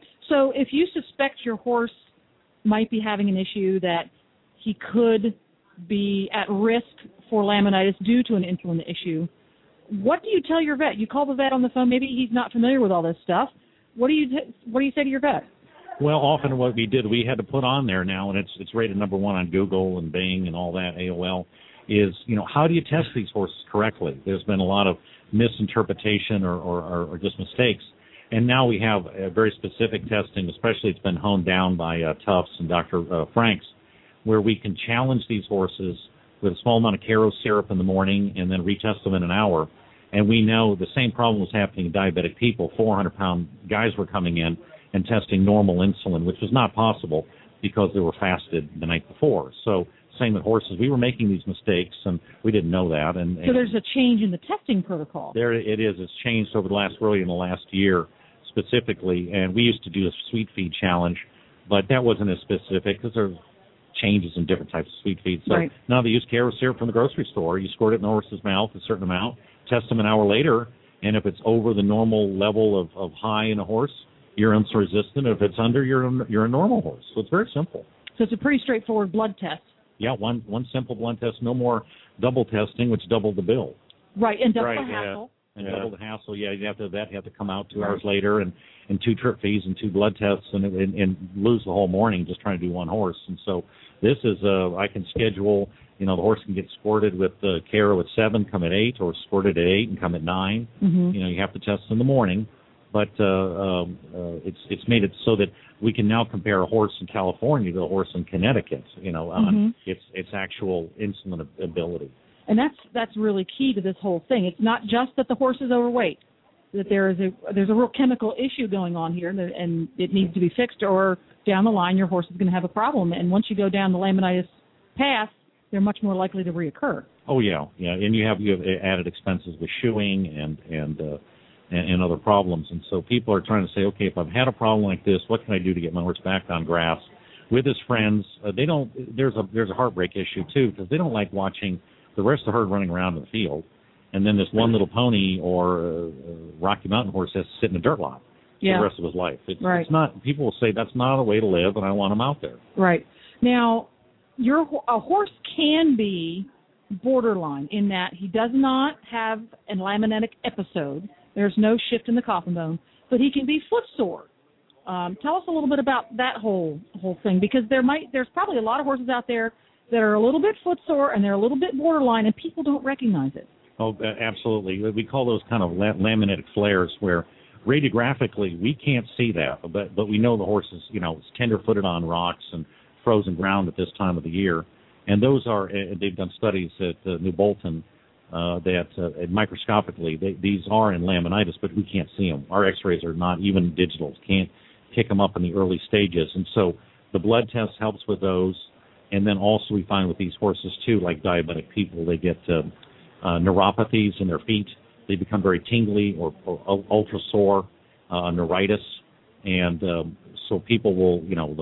So if you suspect your horse might be having an issue that he could be at risk for laminitis due to an insulin issue, what do you tell your vet? You call the vet on the phone. Maybe he's not familiar with all this stuff. What do you say to your vet? Well, often what we did, we had to put on there now, and it's rated number 1 on Google and Bing and all that, AOL, is, how do you test these horses correctly? There's been a lot of misinterpretation or just mistakes. And now we have a very specific testing, especially it's been honed down by Tufts and Dr. Franks, where we can challenge these horses with a small amount of Karo syrup in the morning and then retest them in an hour. And we know the same problem was happening in diabetic people. 400-pound guys were coming in and testing normal insulin, which was not possible because they were fasted the night before. So same with horses. We were making these mistakes, and we didn't know that. And so there's a change in the testing protocol. There it is. It's changed over really in the last year specifically. And we used to do a sweet feed challenge, but that wasn't as specific because there's changes in different types of sweet feed. So now they use Karo syrup from the grocery store. You squirt it in the horse's mouth a certain amount, test them an hour later, and if it's over the normal level of high in a horse, you're insulin resistant. If it's under, you're a normal horse. So it's very simple. So it's a pretty straightforward blood test. Yeah, one simple blood test, no more double testing, which doubled the bill. Right, and double the hassle. And double the hassle, you have to come out 2 hours later and 2 trip fees and 2 blood tests and lose the whole morning just trying to do one horse. And so this is, I can schedule, the horse can get squirted with Karo at 7, come at 8, or squirted at 8 and come at 9. You have to test in the morning. But it's made it so that we can now compare a horse in California to a horse in Connecticut, on its actual insulin ability. And that's really key to this whole thing. It's not just that the horse is overweight, that there's a real chemical issue going on here, and it needs to be fixed, or down the line your horse is going to have a problem. And once you go down the laminitis path, they're much more likely to reoccur. Oh yeah, and you have added expenses with shoeing and other problems. And so people are trying to say, okay, if I've had a problem like this, what can I do to get my horse back on grass with his friends? There's a heartbreak issue too, because they don't like watching the rest of the herd running around in the field, and then this one little pony or Rocky Mountain horse has to sit in a dirt lot for the rest of his life. It's not. People will say that's not a way to live, and I want him out there. Right. Now, a horse can be borderline in that he does not have a laminitic episode. There's no shift in the coffin bone, but he can be footsore. Tell us a little bit about that whole thing, because there's probably a lot of horses out there that are a little bit footsore and they're a little bit borderline, and people don't recognize it. Oh, absolutely. We call those kind of laminated flares where radiographically we can't see that, but we know the horse is, it's tender-footed on rocks and frozen ground at this time of the year. And those are, they've done studies at New Bolton that microscopically these are in laminitis, but we can't see them. Our x-rays are not even digital, can't pick them up in the early stages. And so the blood test helps with those. And then also we find with these horses too, like diabetic people, they get neuropathies in their feet. They become very tingly or ultra sore, neuritis. And so people will,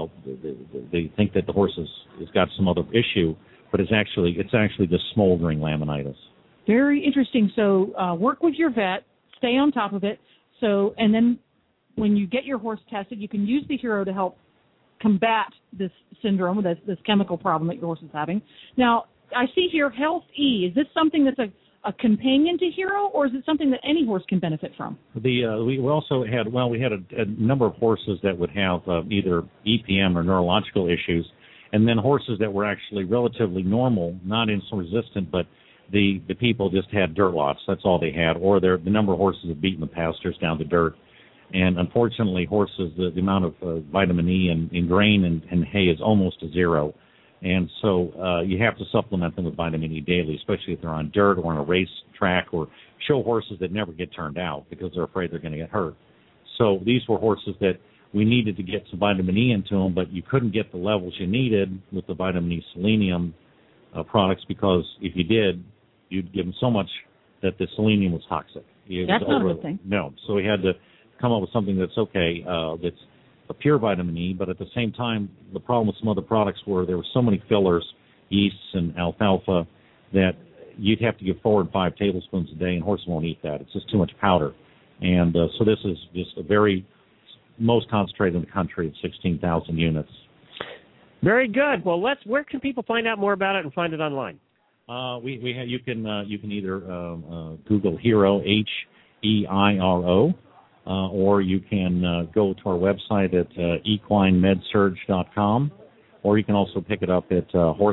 they think that the horse has got some other issue, but it's actually just smoldering laminitis. Very interesting. So work with your vet, stay on top of it. So, and then when you get your horse tested, you can use the Hero to help combat this syndrome, this chemical problem that your horse is having. Now, I see here Health E. Is this something that's a companion to Hero, or is it something that any horse can benefit from? We also had a number of horses that would have either EPM or neurological issues, and then horses that were actually relatively normal, not insulin resistant, but the people just had dirt lots. That's all they had, or the number of horses have beaten the pastures down to dirt. And unfortunately, horses, the amount of vitamin E in grain and hay is almost to zero. And so you have to supplement them with vitamin E daily, especially if they're on dirt or on a race track, or show horses that never get turned out because they're afraid they're going to get hurt. So these were horses that we needed to get some vitamin E into them, but you couldn't get the levels you needed with the vitamin E selenium products, because if you did, you'd give them so much that the selenium was toxic. That's not a good thing. No. So we had to come up with something that's okay, that's a pure vitamin E, but at the same time, the problem with some other products were there were so many fillers, yeasts and alfalfa, that you'd have to give 4 and 5 tablespoons a day, and horses won't eat that. It's just too much powder. And so this is just a very most concentrated in the country at 16,000 units. Very good. Well, where can people find out more about it and find it online? You can either Google Hero, HEIRO, or you can go to our website at equinemedsurge.com, or you can also pick it up at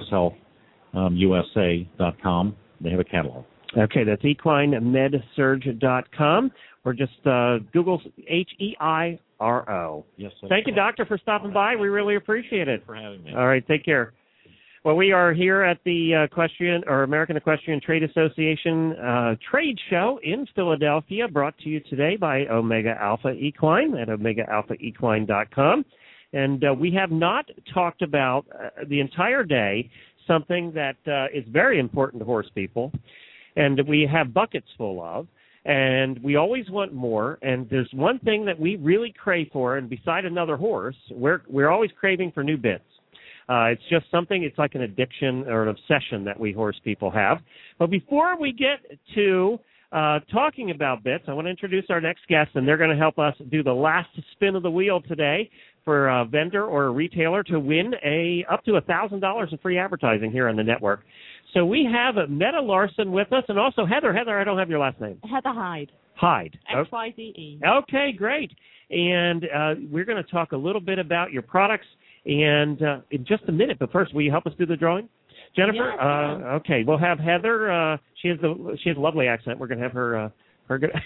horsehealthusa.com. They have a catalog. Okay, that's equinemedsurge.com, or just Google HEIRO. Yes, thank you, Doctor, for stopping by. We really appreciate it. For having me. All right, take care. Well, we are here at the American Equestrian Trade Association trade show in Philadelphia, brought to you today by Omega Alpha Equine at OmegaAlphaEquine.com. And we have not talked about the entire day something that is very important to horse people, and we have buckets full of, and we always want more. And there's one thing that we really crave for, and beside another horse, we're always craving for new bits. It's just something, it's like an addiction or an obsession that we horse people have. But before we get to talking about bits, I want to introduce our next guest, and they're going to help us do the last spin of the wheel today for a vendor or a retailer to win up to $1,000 in free advertising here on the network. So we have Mette Larson with us, and also Heather. Heather, I don't have your last name. Heather Hyde. Hyde. XYZE. Okay, great. And we're going to talk a little bit about your products and in just a minute. But first, will you help us do the drawing? Jennifer? Yes, okay, we'll have Heather. She has a lovely accent. We're going to have her we're going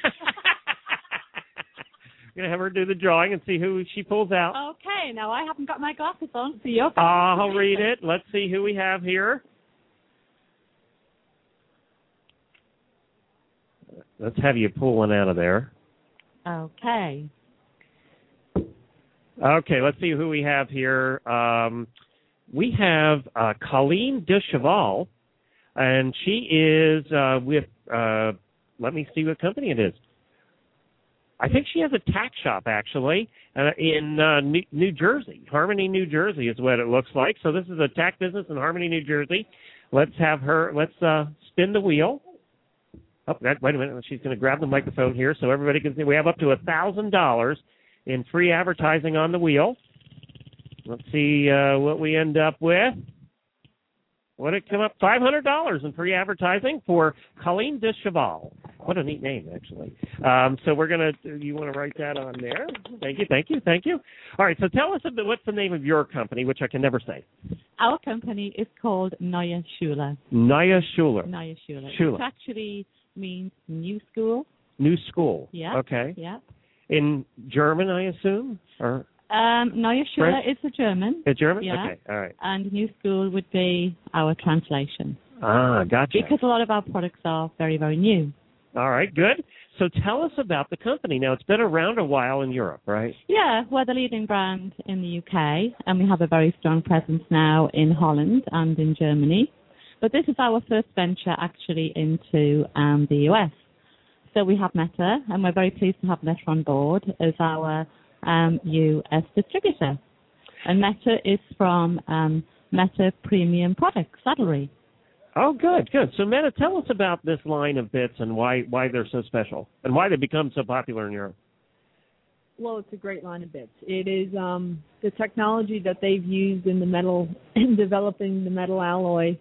to have her do the drawing and see who she pulls out. Okay, now I haven't got my glasses on, so you're I'll read it. Let's see who we have here. Let's have you pull one out of there. Okay. Okay, let's see who we have here. We have Colleen de Cheval, and she is with, let me see what company it is. I think she has a tack shop, actually, in New Jersey. Harmony, New Jersey is what it looks like. So this is a tack business in Harmony, New Jersey. Let's have her, spin the wheel. Oh, wait a minute. She's going to grab the microphone here so everybody can see. We have up to $1,000 in free advertising on the wheel. Let's see what we end up with. What did it come up? $500 in free advertising for Colleen de Cheval. What a neat name, actually. So we're going to, you want to write that on there? Thank you. All right, so tell us a bit, what's the name of your company, which I can never say? Our company is called Neue Schule. Neue Schule. Neue Schule. Schule. It's actually means new school. New school. Yeah. Okay. Yeah. In German, I assume, or Neue Schule is a German. It's German. Yeah. Okay. All right. And new school would be our translation. Ah, gotcha. Because a lot of our products are very, very new. All right. Good. So tell us about the company. Now, it's been around a while in Europe, right? Yeah, we're the leading brand in the UK, and we have a very strong presence now in Holland and in Germany. But this is our first venture actually into the US. So we have Meta, and we're very pleased to have Meta on board as our US distributor. And Meta is from Meta Premium Products, Saddlery. Oh, good. So, Meta, tell us about this line of bits and why they're so special and why they become so popular in Europe. Well, it's a great line of bits. It is the technology that they've used in the metal, in developing the metal alloy,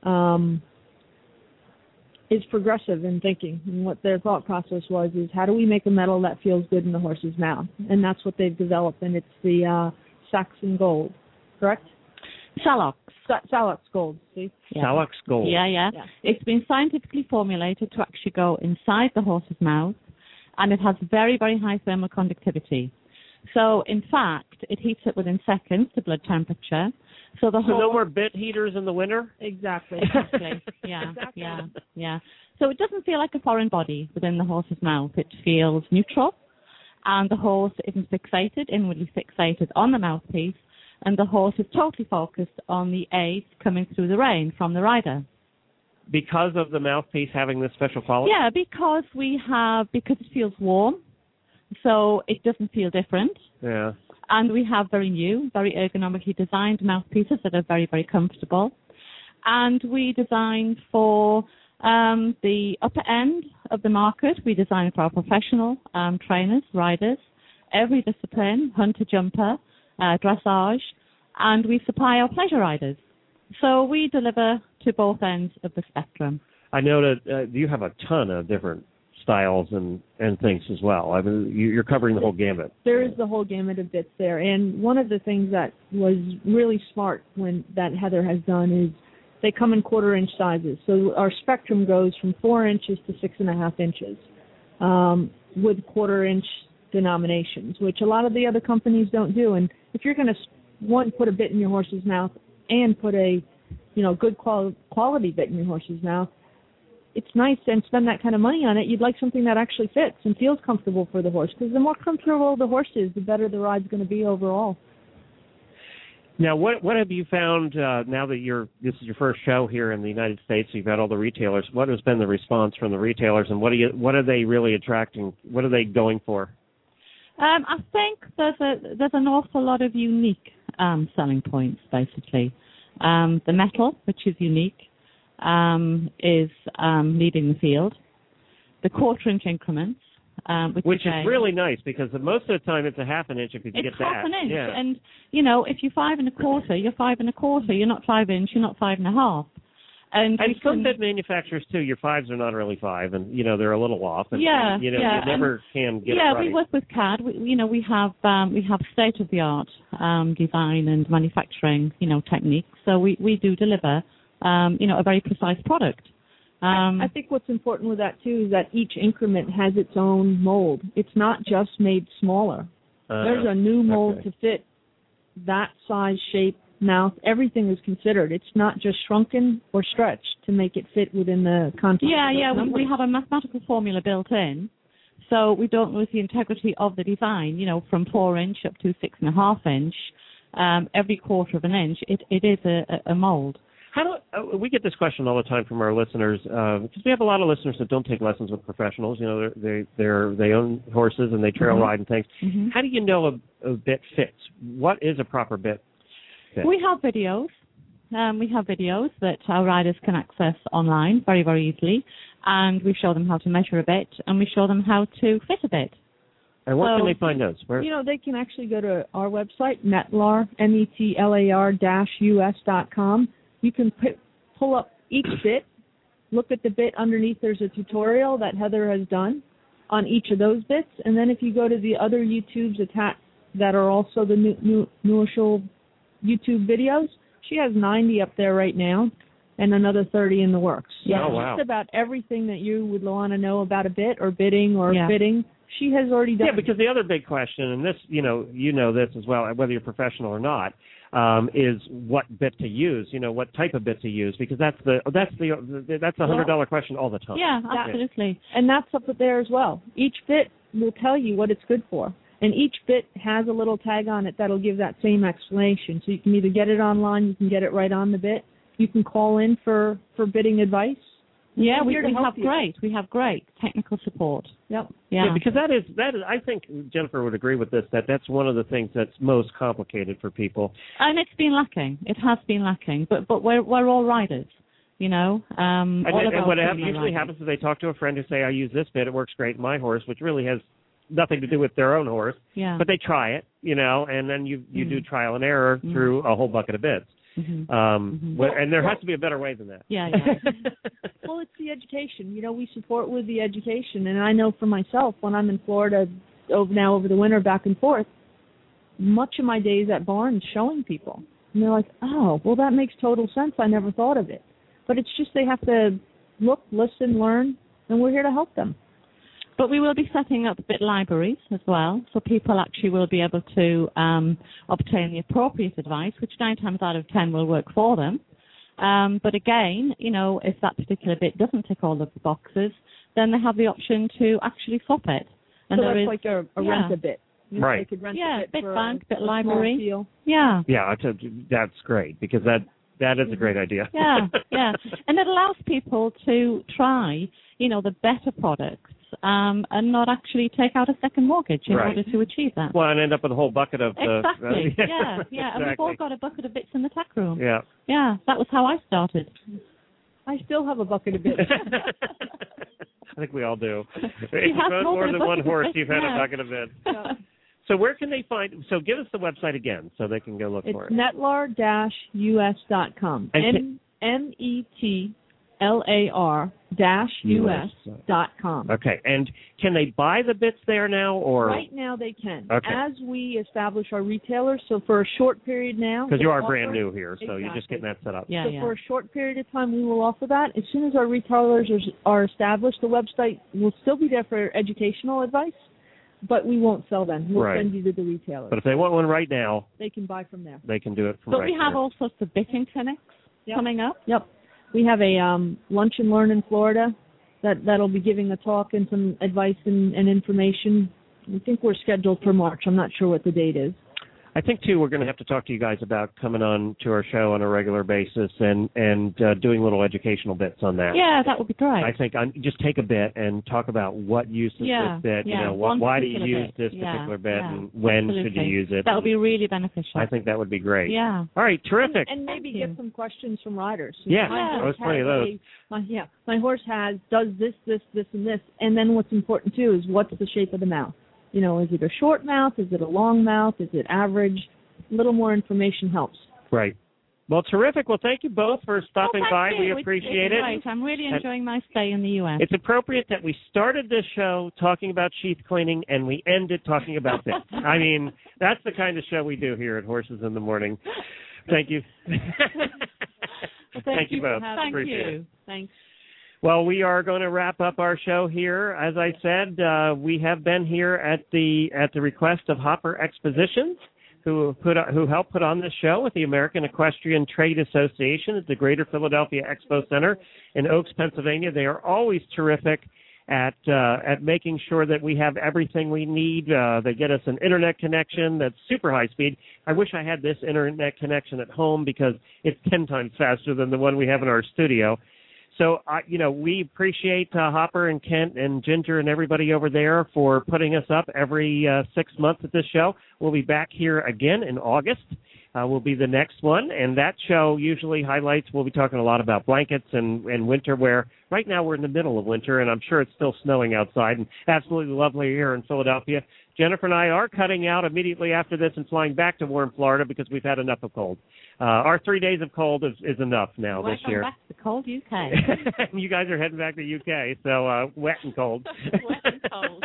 is progressive in thinking. And what their thought process was is, how do we make a metal that feels good in the horse's mouth? And that's what they've developed, and it's the Saxon Gold, correct? Salox. Salox Gold, see? Yeah. Salox Gold. Yeah. It's been scientifically formulated to actually go inside the horse's mouth, and it has very, very high thermal conductivity. So, in fact, it heats it within seconds to blood temperature. So no more bit heaters in the winter? Exactly. Yeah. Exactly. Yeah. So it doesn't feel like a foreign body within the horse's mouth. It feels neutral, and the horse isn't inwardly fixated on the mouthpiece, and the horse is totally focused on the aids coming through the rein from the rider. Because of the mouthpiece having this special quality? Yeah, because it feels warm, so it doesn't feel different. Yeah. And we have very new, very ergonomically designed mouthpieces that are very, very comfortable. And we design for the upper end of the market. We design for our professional trainers, riders, every discipline, hunter, jumper, dressage, and we supply our pleasure riders. So we deliver to both ends of the spectrum. I know that you have a ton of different styles and things as well. I mean, you're covering the whole gamut. There is the whole gamut of bits there. And one of the things that was really smart that Heather has done is they come in 1/4-inch sizes. So our spectrum goes from 4 inches to 6.5 inches with 1/4-inch denominations, which a lot of the other companies don't do. And if you're going to, put a bit in your horse's mouth and put a, good quality bit in your horse's mouth, it's nice and spend that kind of money on it. You'd like something that actually fits and feels comfortable for the horse, because the more comfortable the horse is, the better the ride's going to be overall. Now, what have you found now that this is your first show here in the United States? You've had all the retailers. What has been the response from the retailers, and what are they really attracting? What are they going for? I think there's an awful lot of unique selling points, basically. The metal, which is unique, is leading the field. The 1/4-inch increments, which is really nice, because most of the time it's a 1/2 inch if you can get that. It's 1/2 inch, yeah. And if you're 5 1/4, you're 5 1/4. You're not 5 inch. You're not 5 1/2. And some bit manufacturers too, your 5s are not really 5, and they're a little off. And, you never can get it right. Yeah, we work with CAD. We have state of the art design and manufacturing techniques. So we do deliver a very precise product. I think what's important with that too is that each increment has its own mold. It's not just made smaller. There's a new mold to fit that size, shape, mouth. Everything is considered. It's not just shrunken or stretched to make it fit within the context. Yeah. We have a mathematical formula built in, so we don't lose the integrity of the design. From 4 inch up to 6.5 inch, every 1/4 inch, it is a mold. We get this question all the time from our listeners, because we have a lot of listeners that don't take lessons with professionals. They own horses and they trail ride and things. Mm-hmm. How do you know a bit fits? What is a proper bit fit? We have videos. We have videos that our riders can access online very, very easily, and we show them how to measure a bit, and we show them how to fit a bit. And where can they find those? They can actually go to our website, Metlar, METLAR-US.com. You can pull up each bit, look at the bit underneath. There's a tutorial that Heather has done on each of those bits. And then if you go to the other YouTubes attached that are also the Newishel YouTube videos, she has 90 up there right now. and another 30 in the works. So Oh, wow. just about everything that you would want to know about a bit or bidding or Yeah. fitting, she has already done. Yeah, because the other big question, and this, you know this as well, whether you're professional or not, is what bit to use. You know, what type of bit to use, because that's the $100 question all the time. Yeah, absolutely. And that's up there as well. Each bit will tell you what it's good for. And each bit has a little tag on it that'll give that same explanation. So you can either get it online, you can get it right on the bit. You can call in for bidding advice. Yeah, We're we here to help you. We have great technical support. Yep. Yeah. Because that is I think Jennifer would agree with this, that's one of the things that's most complicated for people. And it's been lacking. It has been lacking. But we're all riders, you know. And what usually happens is they talk to a friend who say, I use this bit, it works great in my horse, which really has nothing to do with their own horse. Yeah. But they try it, you know, and then you do trial and error through a whole bucket of bits. Mm-hmm. And there has to be a better way than that. Yeah. Well, it's the education. You know, we support with the education. And I know for myself, when I'm in Florida over the winter back and forth, much of my days at barns showing people. And they're like, oh, well, that makes total sense. I never thought of it. But it's just they have to look, listen, learn, and we're here to help them. But we will be setting up bit libraries as well, so people actually will be able to obtain the appropriate advice, which 9 times out of 10 will work for them. But again, you know, if that particular bit doesn't tick all of the boxes, then they have the option to actually swap it. And so that's like a rent-a-bit. You know, right. They could rent Yeah, a bit for bank, bit a library. small fee. Yeah. Yeah, that's great, because that is a great idea. Yeah. And it allows people to try, you know, the better products and not actually take out a second mortgage in order to achieve that. Well, and end up with a whole bucket of... Exactly. Yeah. Exactly. And we've all got a bucket of bits in the tack room. Yeah. Yeah, that was how I started. I still have a bucket of bits. I think we all do. If You you've have owned more than one horse, you've had yeah. a bucket of bits. So where can they find... So give us the website again so they can go look for it. It's netlar-us.com. netlar-us.com. Okay. And can they buy the bits there now, or... Right now they can. Okay. As we establish our retailers, so for a short period now... Because you are brand new here, so you're just getting that set up. So for a short period of time, we will offer that. As soon as our retailers are established, the website will still be there for educational advice, but we won't sell them. We'll send you to the retailers. But if they want one right now... They can buy from there. They can do it from But right we have there. all sorts of bitting clinics coming up. Yep. We have a lunch and learn in Florida that'll be giving a talk and some advice and information. I think we're scheduled for March. I'm not sure what the date is. I think, too, we're going to have to talk to you guys about coming on to our show on a regular basis and doing little educational bits on that. Yeah, that would be great. I think just take a bit and talk about what uses this bit, you know, why do you use this particular bit, and when should you use it. That would be really beneficial. I think that would be great. Yeah. All right, terrific. And maybe get some questions from riders. There's plenty of those. My horse does this, and this. And then what's important, too, is what's the shape of the mouth. You know, is it a short mouth? Is it a long mouth? Is it average? A little more information helps. Right. Well, terrific. Well, thank you both for stopping by. We appreciate it. Right. I'm really enjoying my stay in the U.S. It's appropriate that we started this show talking about sheath cleaning and we ended talking about this. I mean, that's the kind of show we do here at Horses in the Morning. Thank you. Thank you both. Appreciate it. Thanks. Well, we are going to wrap up our show here. As I said, we have been here at the request of Hopper Expositions, who helped put on this show with the American Equestrian Trade Association at the Greater Philadelphia Expo Center in Oaks, Pennsylvania. They are always terrific at making sure that we have everything we need. They get us an internet connection that's super high speed. I wish I had this internet connection at home because it's 10 times faster than the one we have in our studio. So, we appreciate Hopper and Kent and Ginger and everybody over there for putting us up every 6 months at this show. We'll be back here again in August. Will be the next one, and that show usually highlights, we'll be talking a lot about blankets and winter wear. Right now we're in the middle of winter, and I'm sure it's still snowing outside, and absolutely lovely here in Philadelphia. Jennifer and I are cutting out immediately after this and flying back to warm Florida because we've had enough of cold. Our 3 days of cold is enough now this year. Welcome back to the cold UK. You guys are heading back to the UK, so wet and cold. Wet and cold.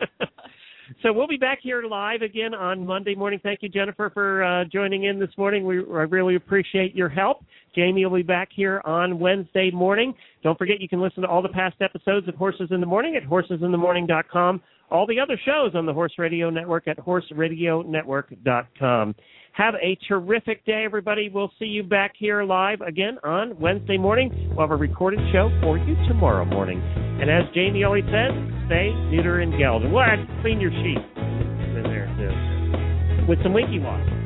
So we'll be back here live again on Monday morning. Thank you, Jennifer, for joining in this morning. I really appreciate your help. Jamie will be back here on Wednesday morning. Don't forget you can listen to all the past episodes of Horses in the Morning at horsesinthemorning.com. All the other shows on the Horse Radio Network at horseradionetwork.com. Have a terrific day, everybody. We'll see you back here live again on Wednesday morning. We'll have a recorded show for you tomorrow morning. And as Jamie always says, stay, neuter, and geld. And we'll add clean your sheets in there, too, with some Winky Wash.